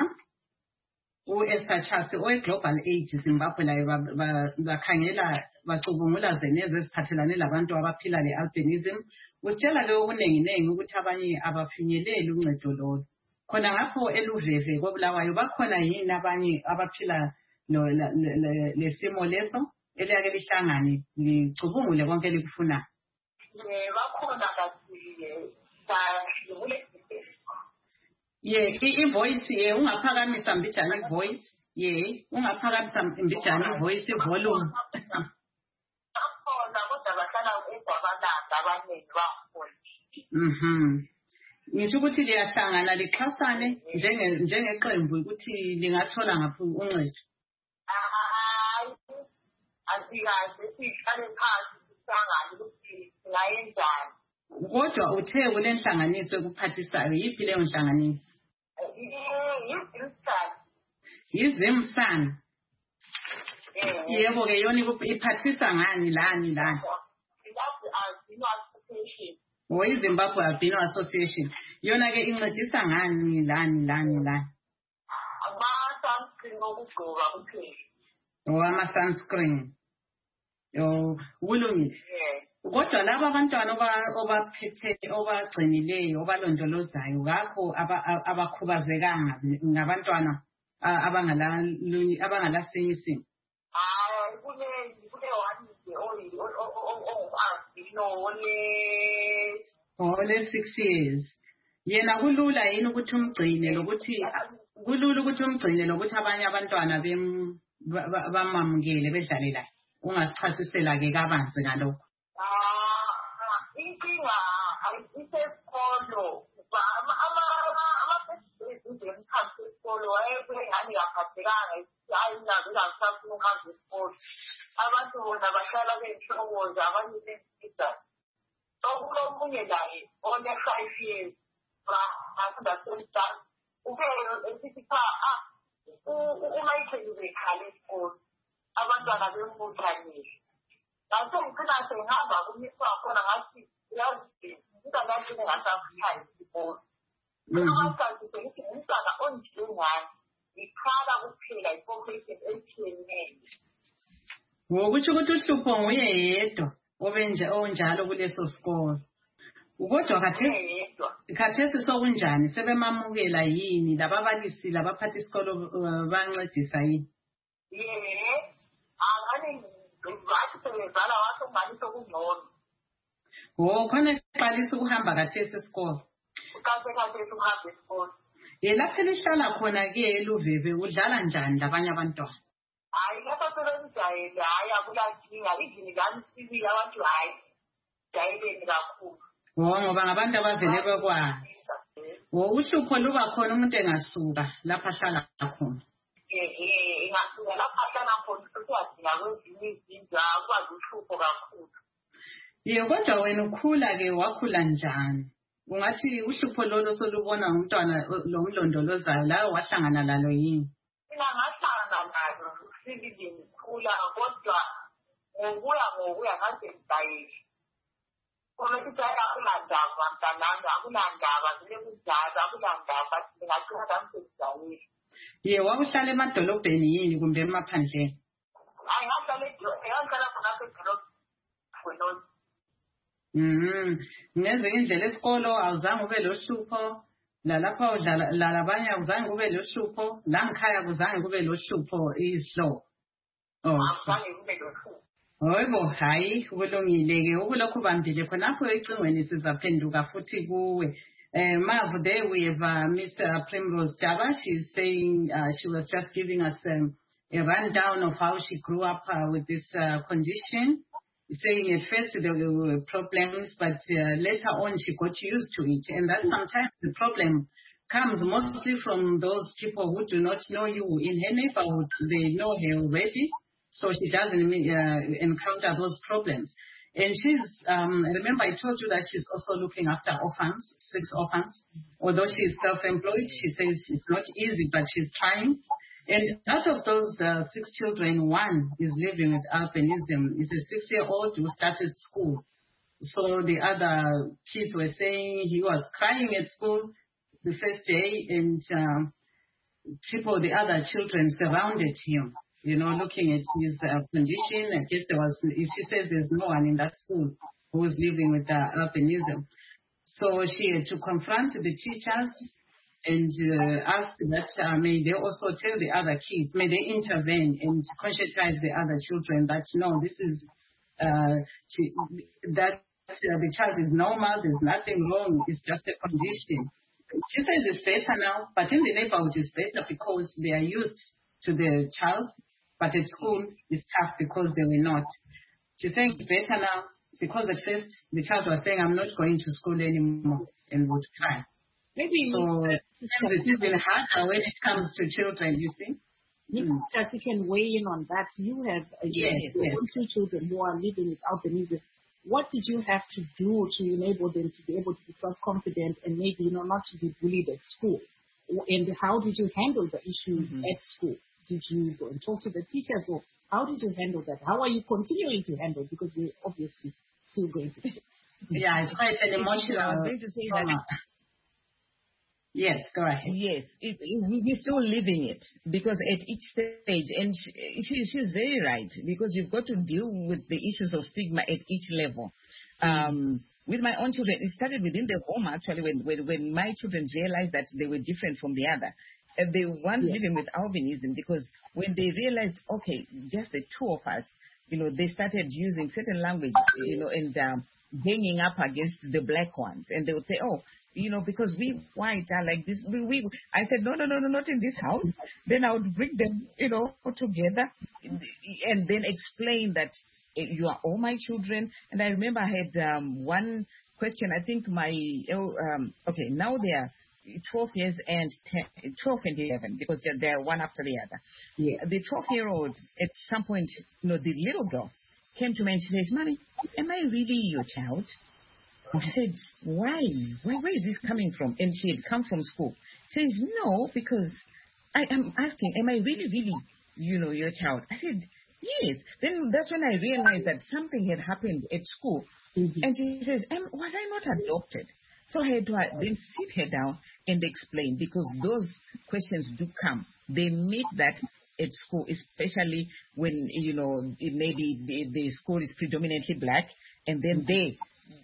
uEsther Chasi oweGlobal Aid Zimbabwe la bakhangela bacubungula zeneze eziphathelane labantu abaphila lealbinism. Usitshela ke okunenginengi ukuthi abanye abafinyeleli uncedo lolo. Khona ngapho eLuveve koBulawayo bakhona yini abanye abaphila lesimo leso eliyake lihlangane licubungule konke likufuna? Bakhona i-voice ungaphakamisa mbijana i-voice. Ye, ungaphakamisa mbijana ivoice volume. Bakhona kodwa bahlala eGwabalanda abaningi bakhona. Ngisho ukuthi liyahlangana lixhasane njengeqembu ukuthi lingathola ngaphi uncedo. Hayi, asikaze sihlale phansi sihlangane ukuthi singayenzani. Kodwa uthe kulenhlanganiso ekuphathisayo, yiphi leyo nhlanganiso? Yizimsana. Yebo ke yona iphathisa ngani lani. Zimbabwe Albino Association. Yona ke incedisa ngani lani. Ama-sunscreen okugqoka kuphela. Ama-sunscreen. Kulungile. Kodwa laba abantwana obagcinileyo obalondolozayo ngakho abakhubazekanga ngabantwana abangalasinye isimo. Hayi kune one ole 6 years. Yena kulula yini ukuthi umgcine lokuthi abanye abantwana bamamukele bedlale laye. Ungasichasisela ke kabanzi ngalokho. Inkinga ayisesikolo ama-emkhathi esikolo wayengani kaphathekanga hayi nazo zangisafuna ukuhamba esikolo. Abantu bona bahlala bey'hlokoza abanye besiza. So kulomunye laye one-5 years ngasendasemdala esithi uMichael ubekhala esikolo abantwana bembuthanile. Ngathi ngicina sengihamba kumiswa khona ngathi yazi ngizangathi ngasafikayo isikolo. Ngathi sengithi umntwana onjengani ngikhala kuphela i-population etshiyeneyo. Ngokuthi uhlupho nguye yedwa onjalo kuleso sikolo. Kodwa khathesi sokunjani sebemamukela yini lababalisi labaphathi isikolo bancedisa yini? Khona eqalisa ukuhamba khathesi esikolo. Lapho elihlala khona ke eLuveve udlala njani labanye abantwana? Hayi lapha sebemjayele hayi akulankinga izini lami sibili abantu hayi jayeleni kakhulu. Ngoba ngabantu abavele bekwazi. Uhlupho luba khona umuntu engasuka lapha ahlala khona. Ingasuka lapha ahlala khona ukuyadinga kwezinye izindlu akwazi uhlupho kakhulu. Kodwa wena wakhula njani? Ungathi uhlupho lolo solubona ngumntwana lomlondolozayo lawe wahlangana lalo yini? Mina ngahlangana nalo sibili ngikhula kodwa ngokuya ngaze ngidayile. Khona ukuthi akulandaba mntanami akulandaba vele kunjalo akulandaba ngingagcina ngangidayile. Wakuhlala emadolobheni yini kumbe emaphandleni? Hayi ngahlala khona edolobheni. Ngezinye indlela esikolo awuzange ube lohlupho, lalapha lalabanye awuzange ube lohlupho, la ngikhaya kuzange kube lohlupho izihlobo. Hayibo, hayi kulungile-ke ukulokhu bambile khonapho ecingweni sizaphenduka futhi kuwe. Mavu, there we have Miss Primrose Jaba. She's saying she was just giving us a rundown of how she grew up with this condition. Saying at first there were problems, but later on she got used to it. And that sometimes the problem comes mostly from those people who do not know you in her neighborhood. They know her already, so she doesn't encounter those problems. And she's, remember I told you that she's also looking after orphans, 6 orphans. Although she's self-employed, she says it's not easy, but she's trying. And out of those 6 children, 1 is living with albinism. It's a 6-year-old who started school. So the other kids were saying he was crying at school the first day, and the other children surrounded him, looking at his condition. I guess she says there's no one in that school who was living with albinism. So she had to confront the teachers and ask that may they also tell the other kids, may they intervene and conscientize the other children that no, this is the child is normal, there's nothing wrong, it's just a condition. She says it's better now, but in the neighborhood it's better because they are used to the child, but at school it's tough because they were not. She's saying it's better now because at first the child was saying, I'm not going to school anymore and would cry. Maybe so it's even harder when it comes to children, you see. Ms. Chasi can weigh in on that. You have yes. two children who are living with albinism. What did you have to do to enable them to be able to be self-confident and maybe, not to be bullied at school? And how did you handle the issues at school? Did you go and talk to the teachers, or how did you handle that? How are you continuing to handle? Because we're obviously still going to. Yeah, it's quite an emotional. I'm going to say that. Yes, go ahead. Yes, we're still living it because at each stage, and she's very right, because you've got to deal with the issues of stigma at each level. With my own children, it started within the home actually when my children realized that they were different from the other. They weren't living with albinism, because when they realized, okay, just the two of us, they started using certain language, and hanging up against the black ones, and they would say, oh, because we white are like this. I said, no, not in this house. Then I would bring them, together, and then explain that you are all my children. And I remember I had one question. I think my now they are 12 years and 12 and 11, because they're one after the other. Yeah. The 12-year-old, at some point, the little girl came to me and she says, Mommy, am I really your child? I said, why? Where is this coming from? And she had come from school. She says, no, because I am asking, am I really, your child? I said, yes. Then that's when I realized that something had happened at school. And she says, was I not adopted? So I had to then sit her down and explain, because those questions do come. They meet that at school, especially when, maybe the school is predominantly black, and then they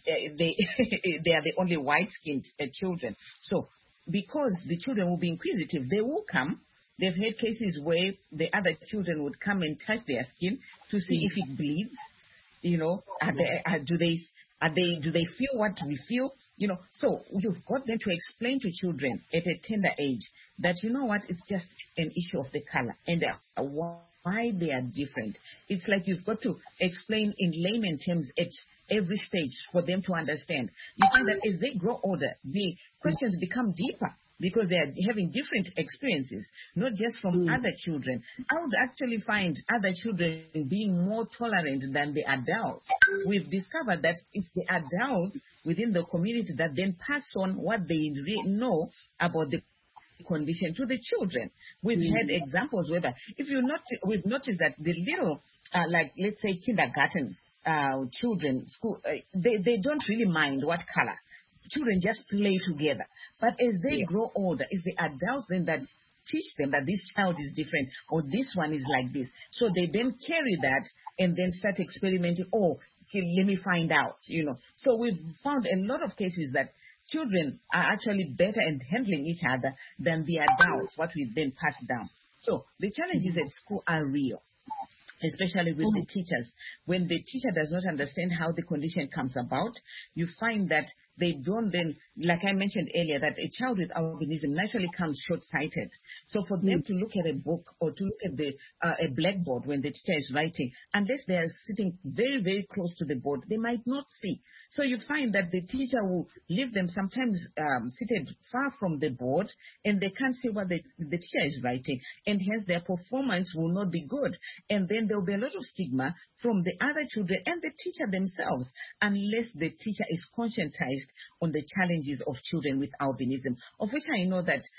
are the only white-skinned children. So because the children will be inquisitive, they will come. They've had cases where the other children would come and touch their skin to see if it bleeds. Do they feel what we feel? So you've got them to explain to children at a tender age that, it's just an issue of the color and why they are different. It's like you've got to explain in layman terms at every stage for them to understand. You find that as they grow older, the questions become deeper, because they are having different experiences, not just from other children. I would actually find other children being more tolerant than the adults. We've discovered that it's the adults within the community that then pass on what they know about the condition to the children. We've had examples where we've noticed that the little, let's say kindergarten children, school, they don't really mind what color. Children just play together. But as they grow older, it's the adults then that teach them that this child is different, or this one is like this. So they then carry that and then start experimenting. Oh, okay, let me find out, So we've found a lot of cases that children are actually better at handling each other than the adults, what we then pass down. So the challenges at school are real, especially with the teachers. When the teacher does not understand how the condition comes about, you find that they don't then, like I mentioned earlier, that a child with albinism naturally comes short-sighted. So for them to look at a book or to look at a blackboard when the teacher is writing, unless they are sitting very, very close to the board, they might not see. So you find that the teacher will leave them sometimes seated far from the board, and they can't see what the teacher is writing, and hence their performance will not be good. And then there will be a lot of stigma from the other children and the teacher themselves, unless the teacher is conscientized on the challenges of children with albinism, of which I know that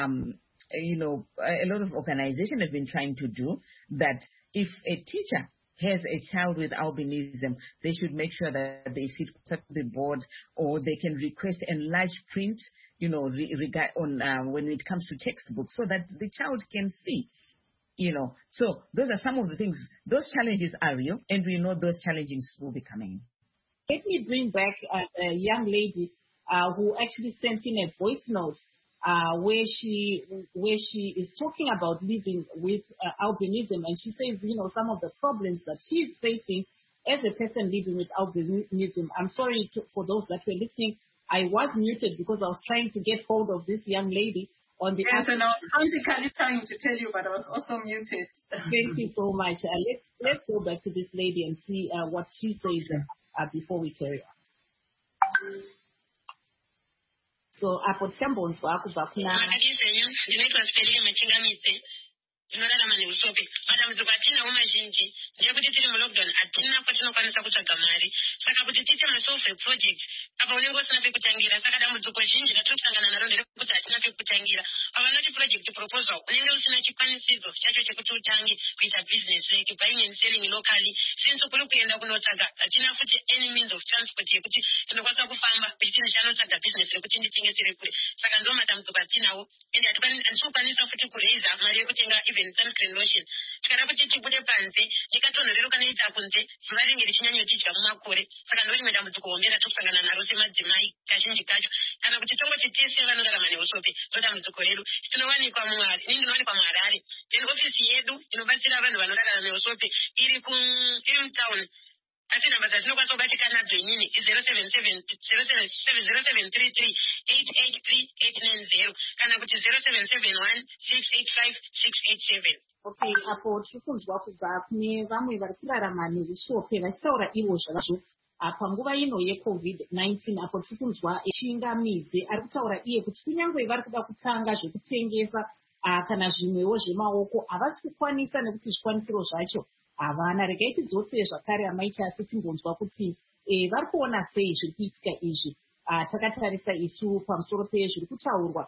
a lot of organizations have been trying to do that. If a teacher has a child with albinism, they should make sure that they sit at the board, or they can request enlarged print, when it comes to textbooks, so that the child can see. So those are some of the things. Those challenges are real, and we know those challenges will be coming. Let me bring back a young lady who actually sent in a voice note where she is talking about living with albinism, and she says, some of the problems that she's facing as a person living with albinism. I'm sorry for those that were listening. I was muted because I was trying to get hold of this young lady, on the Yes, and I was frantically trying to tell you, but I was also muted. Thank you so much. Let's go back to this lady and see what she says before we carry on. So apo tambonzwa kubva kuna tinorarama neusope matambudziko atinawo mazhinji ndeyekuti tiri mulockdown hatina kwatinokwanisa kutsvaga mari saka kuti tiite masoftware project apa unenge usina pekutangira saka dambudziko zhinji ratiri kusangana naro nderekuti hatina pekutangira pavanoti project proposal unenge usina chikwanisidzo chacho chekuti utange kuita business like buying and selling locally since kuri kuenda kunotsvaga hatina futi any means of transport yekuti tinokwanisa kufamba kuti tine chanotsvaga business rekuti nditengesere kure saka ndo matambudziko atinawo ende hatikukwanisa futi kuraiza mari yekutenga even sunscreen lotion tikada kuti tibude panze nekatonhorero kanoita kunze zuva ringe richinyanyotidya mumakore saka ndorimwe dambudziko hombe ratokusangana naro semadzimai kazhinji kacho kana kuti tongoti tese vanorarama neusope ndodambudziko redu tinowanikwa muHarare ini ndinowanikwa muHarare then ofisi yedu inobatsira vanhu vanorarama neusope iri mutauni asi nhamba dzatinokwanisa kubatika nadzo inini i07338838890 kana kuti 0771685687. Okay, apo tirikunzwa kubva kune vamwe vari kurarama neusope vachitaura ivo zvavazvo panguva ino yeCovid-19 apo tirikunzwa Chingamidzi ari kutaura iye kuti kunyange vari kuda kutanga zvekutengesa kana zvimwewo zvemaoko havasi kukwanisa nekuti zvikwanisiro zvacho havana. Regai tidzose zvakare amaichasi timbonzwa kuti vari kuona sei zviri kuitika izvi. Takatarisa isu pamusoro pezviri kutaurwa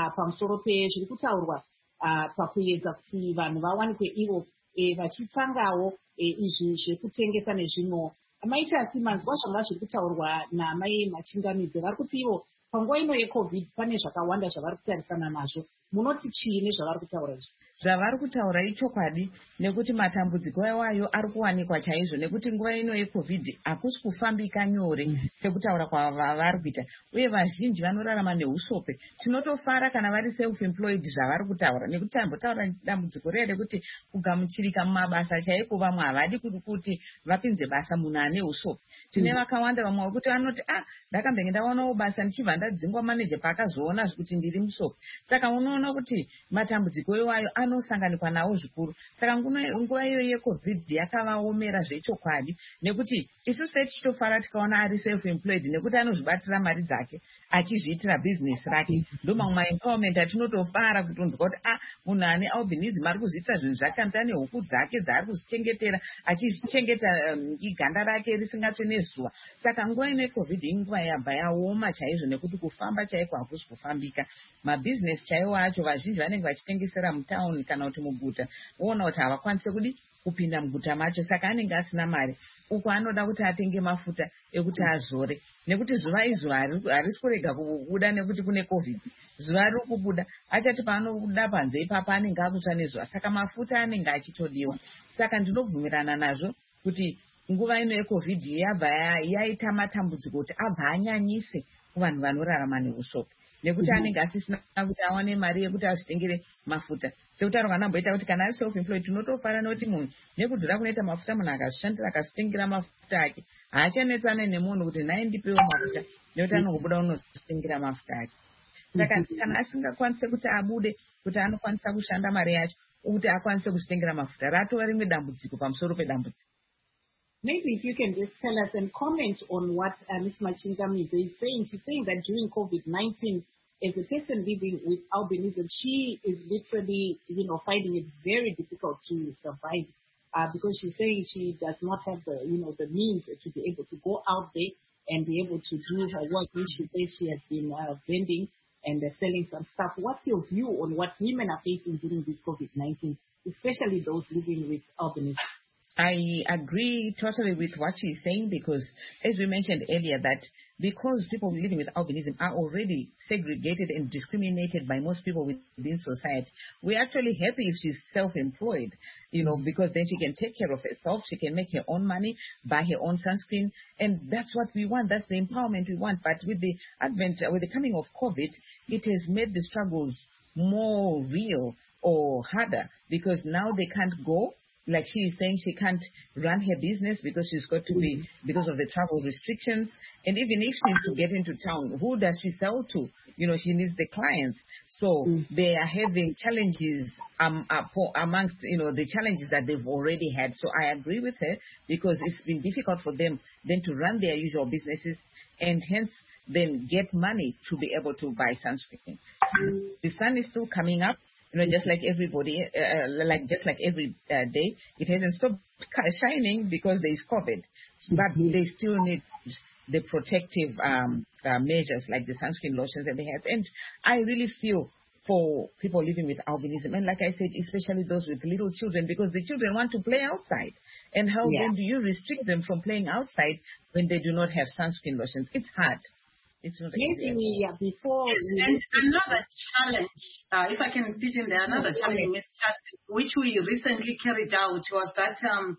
pakuedza kuti vanhu vawanikwe ivo vachitsangawo izvi zvekutengesa nezvimwewo. Amaichasi manzwa zvanga zviri kutaurwa naamai Machingamidzi vari kuti ivo panguva ino yeCovid pane zvakawanda zvavari kutarisana nazvo. Munoti chii nezvavari kutaura izvi? Zvavari kutaura ichokwadi nekuti matambudziko iwayo ari kuwanikwa chaizvo nekuti nguva ino yeCovid hakusi kufambika nyore sekutaura kwavari kuita uye vazhinji vanorarama neusope. Tinotofara kana vari self employed zvavari kutaura nekuti tambotaura dambudziko rere kuti kugamuchirika mumabasa chaiko vamwe havadi kuti vapinze basa munhu ane usope. Tine vakawanda vamwe vekuti vanoti ndakambenge ndaonawo basa ndichibva ndadzingwa maneja paakazoona kuti ndiri musope. Saka unoona kuti matambudziko iwayo anosanganikwa nawo zvikuru. Saka nguva iyo yeCovid yakavaomera zvechokwadi nekuti isusu tichitofara tikaona ari self employed nekuti anozvibatira mari dzake achizviitira business rake. Ndo mamwe empowerment atinotofara kutonzwa kuti munhu ane albinism ari kuzviitira zvinhu zvake ane huku dzake dzaari kuzvichengetera achichengeta iganda rake risingatsve nezuva. Saka nguva ino yeCovid inguva yabva yaoma chaizvo nekuti kufamba chaiko hakusi kufambika. Mabusiness chaiwo acho vazhinji vanenge vachitengesera mutauni kana kuti muguta voona kuti havakwanise kudi kupinda muguta macho saka anenge asina mari. Uko anoda kuti atenge mafuta ekuti azore nekuti zuva izuva harisi kurega kubuda nekuti kune Covid. Zuva riri kubuda achati paanobuda panze ipapa anenge akutsva nezuva saka mafuta anenge achitodiwa. Saka ndinobvumirana nazvo kuti nguva ino yeCovid yabva yaita matambudziko kuti abva anyanyise kuvanhu vanorarama neusope nekuti anenge asisina kuti awane mari yekuti azvitengere mafuta. Sekutaura kanamboita kuti kana ari self employed tinotofara nekuti munhu nekudhura kunoita mafuta munhu akazvishandira akazvitengera mafuta ake haachanetsane nemunhu kuti nhaye ndipewo mafuta nekuti anongobuda unozvitengera mafuta ake. Saka kana asingakwanise kuti abude kuti anokwanisa kushanda mari yacho kuti akwanise kuzvitengera mafuta ratova rimwe dambudziko pamusoro pedambudziko. Maybe if you can just tell us and comment on what Ms. Machingamidzi is saying. She's saying that during COVID-19, as a person living with albinism, she is literally, finding it very difficult to survive because she's saying she does not have the, the means to be able to go out there and be able to do her work, which she says she has been vending and selling some stuff. What's your view on what women are facing during this COVID-19, especially those living with albinism? I agree totally with what she's saying because, as we mentioned earlier, that because people living with albinism are already segregated and discriminated by most people within society, we're actually happy if she's self-employed, because then she can take care of herself, she can make her own money, buy her own sunscreen, and that's what we want. That's the empowerment we want. But with the coming of COVID, it has made the struggles more real or harder because now they can't go. Like she is saying, she can't run her business because she's got to be, because of the travel restrictions. And even if she's to get into town, who does she sell to? she needs the clients. So they are having challenges amongst, the challenges that they've already had. So I agree with her, because it's been difficult for them then to run their usual businesses and hence then get money to be able to buy sunscreen. The sun is still coming up, just like everybody, just like every day. It hasn't stopped shining because there is COVID, but they still need the protective measures like the sunscreen lotions that they have. And I really feel for people living with albinism, and like I said, especially those with little children, because the children want to play outside. And how then do you restrict them from playing outside when they do not have sunscreen lotions? It's hard. It's not easy. Before and another challenge, if I can fit in there, another challenge, which we recently carried out, was that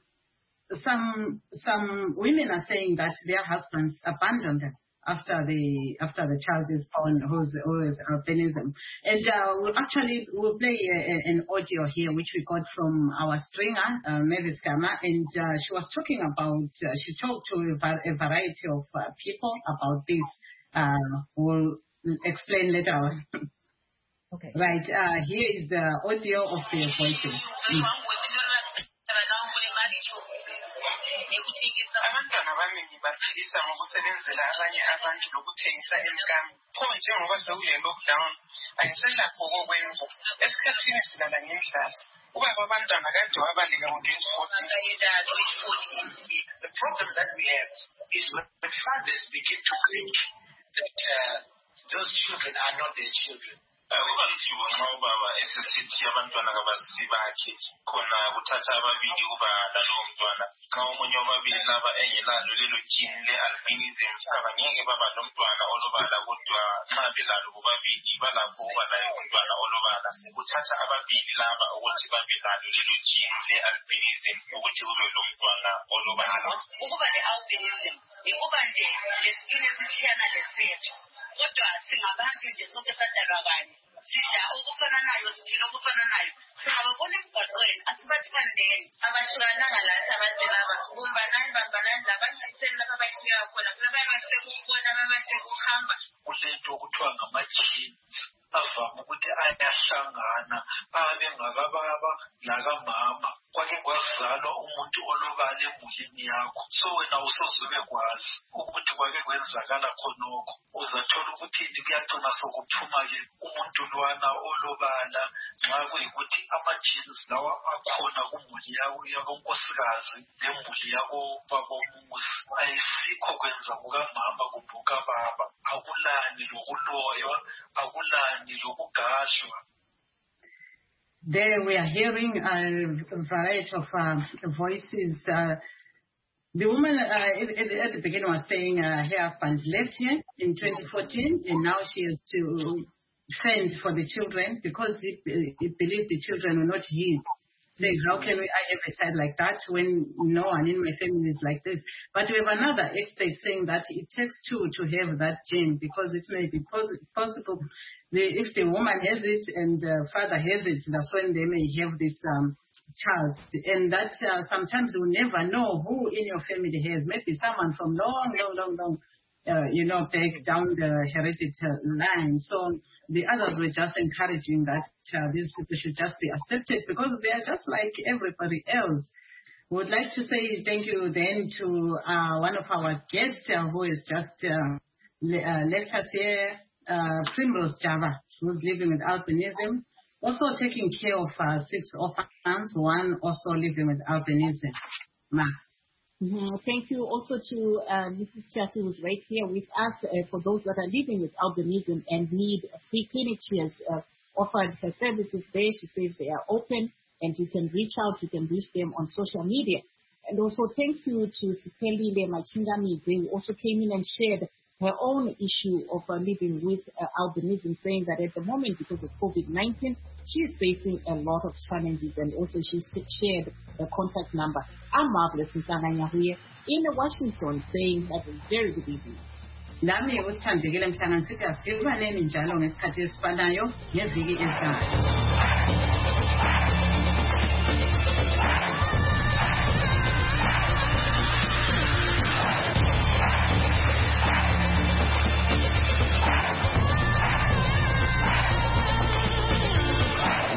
some women are saying that their husbands abandoned them after the child is born who is albinism. And we'll play an audio here which we got from our stringer, Mavis Gama, and she was talking about, she talked to a variety of people about this. We'll explain later on. Okay. Right, here is the audio of their voices. Abantwana abaningi baphikisa ngokusebenzela abanye abantu nokuthengisa emkambo. Pho njengoba sekule lockdown ayiselakho okokwenza. Esikhathini silala ngendlala. Ubaba abantwana kade wabaleka ngo-2014. The problem that we have is when fathers begin to think that those children are not their children. Kuba mthibo nxa ubaba esesithi abantwana kabasibakhe khona kuthatha ababili kuba lalowo mntwana xa omunye wababili laba engelalo lelo gene le-albinism abangeke baba lomntwana olobala kodwa nxa belalo bobabili balakho ukuba laye umntwana olobala kuthatha ababili laba ukuthi babe lalo lelo gene le-albinism ukuthi kube lomntwana olobala. Ukuba le-albinism ikuba nje lesine esishiyana lesethu kodwa singabantu nje sonke sadalwa kanye. Sidla okufananayo, siphila okufananayo. Singababona emgwaqweni, asibathandeni. Abahlukananga lathi abantu laba. Bumbanani, bambanani, labashiseni lapha bayifika khona. Babahle ukubona, babahle ukuhamba. Kulento okuthiwa ngama-genes avame ukuthi ayahlangana abe ngakababa nakamama. Kwake kwazalwa umuntu olobala emulini yakho. So wena usozube kwazi ukuthi kwake kwenzakala khonokho. Uzathola ukuthi kuyagcina sokuphuma-ke umuntu lwana olobala nxa kuyikuthi ama-genes lawa akhona kumuli yakonkosikazi lembuli yakobabomuzi. Ayisikho kwenza kukamama kumbe kukababa. Akulani lokuloywa, akulani lokugadlwa. There we are hearing a variety of voices. The woman at the beginning was saying her husband left here in 2014, and now she has to fend for the children because he believed the children were not his. Saying, how can I have a child like that when no one in my family is like this? But we have another expert saying that it takes two to have that gene because it may be possible. If the woman has it and the father has it, that's when they may have this child. And that sometimes you never know who in your family has. Maybe someone from long, back down the hereditary line. So the others were just encouraging that these people should just be accepted because they are just like everybody else. We would like to say thank you then to one of our guests who has just left us here, Primrose Java, who's living with albinism, also taking care of 6 orphans, one also living with albinism. Ma. Thank you also to Mrs. Chassi, who's right here with us. For those that are living with albinism and need free clinic, she has offered her services there. She says they are open and you can reach out, you can reach them on social media. And also thank you to Sikelile Machingamidze, who also came in and shared her own issue of living with albinism, saying that at the moment, because of COVID-19, she is facing a lot of challenges, and also she shared the contact number. I'm Marvelous Nsanganya here in Washington, saying have a very good evening. Nami usithandekile mhlanga ngithi asidibaneni njalo ngesikhathi esifanayo ngeviki ezayo.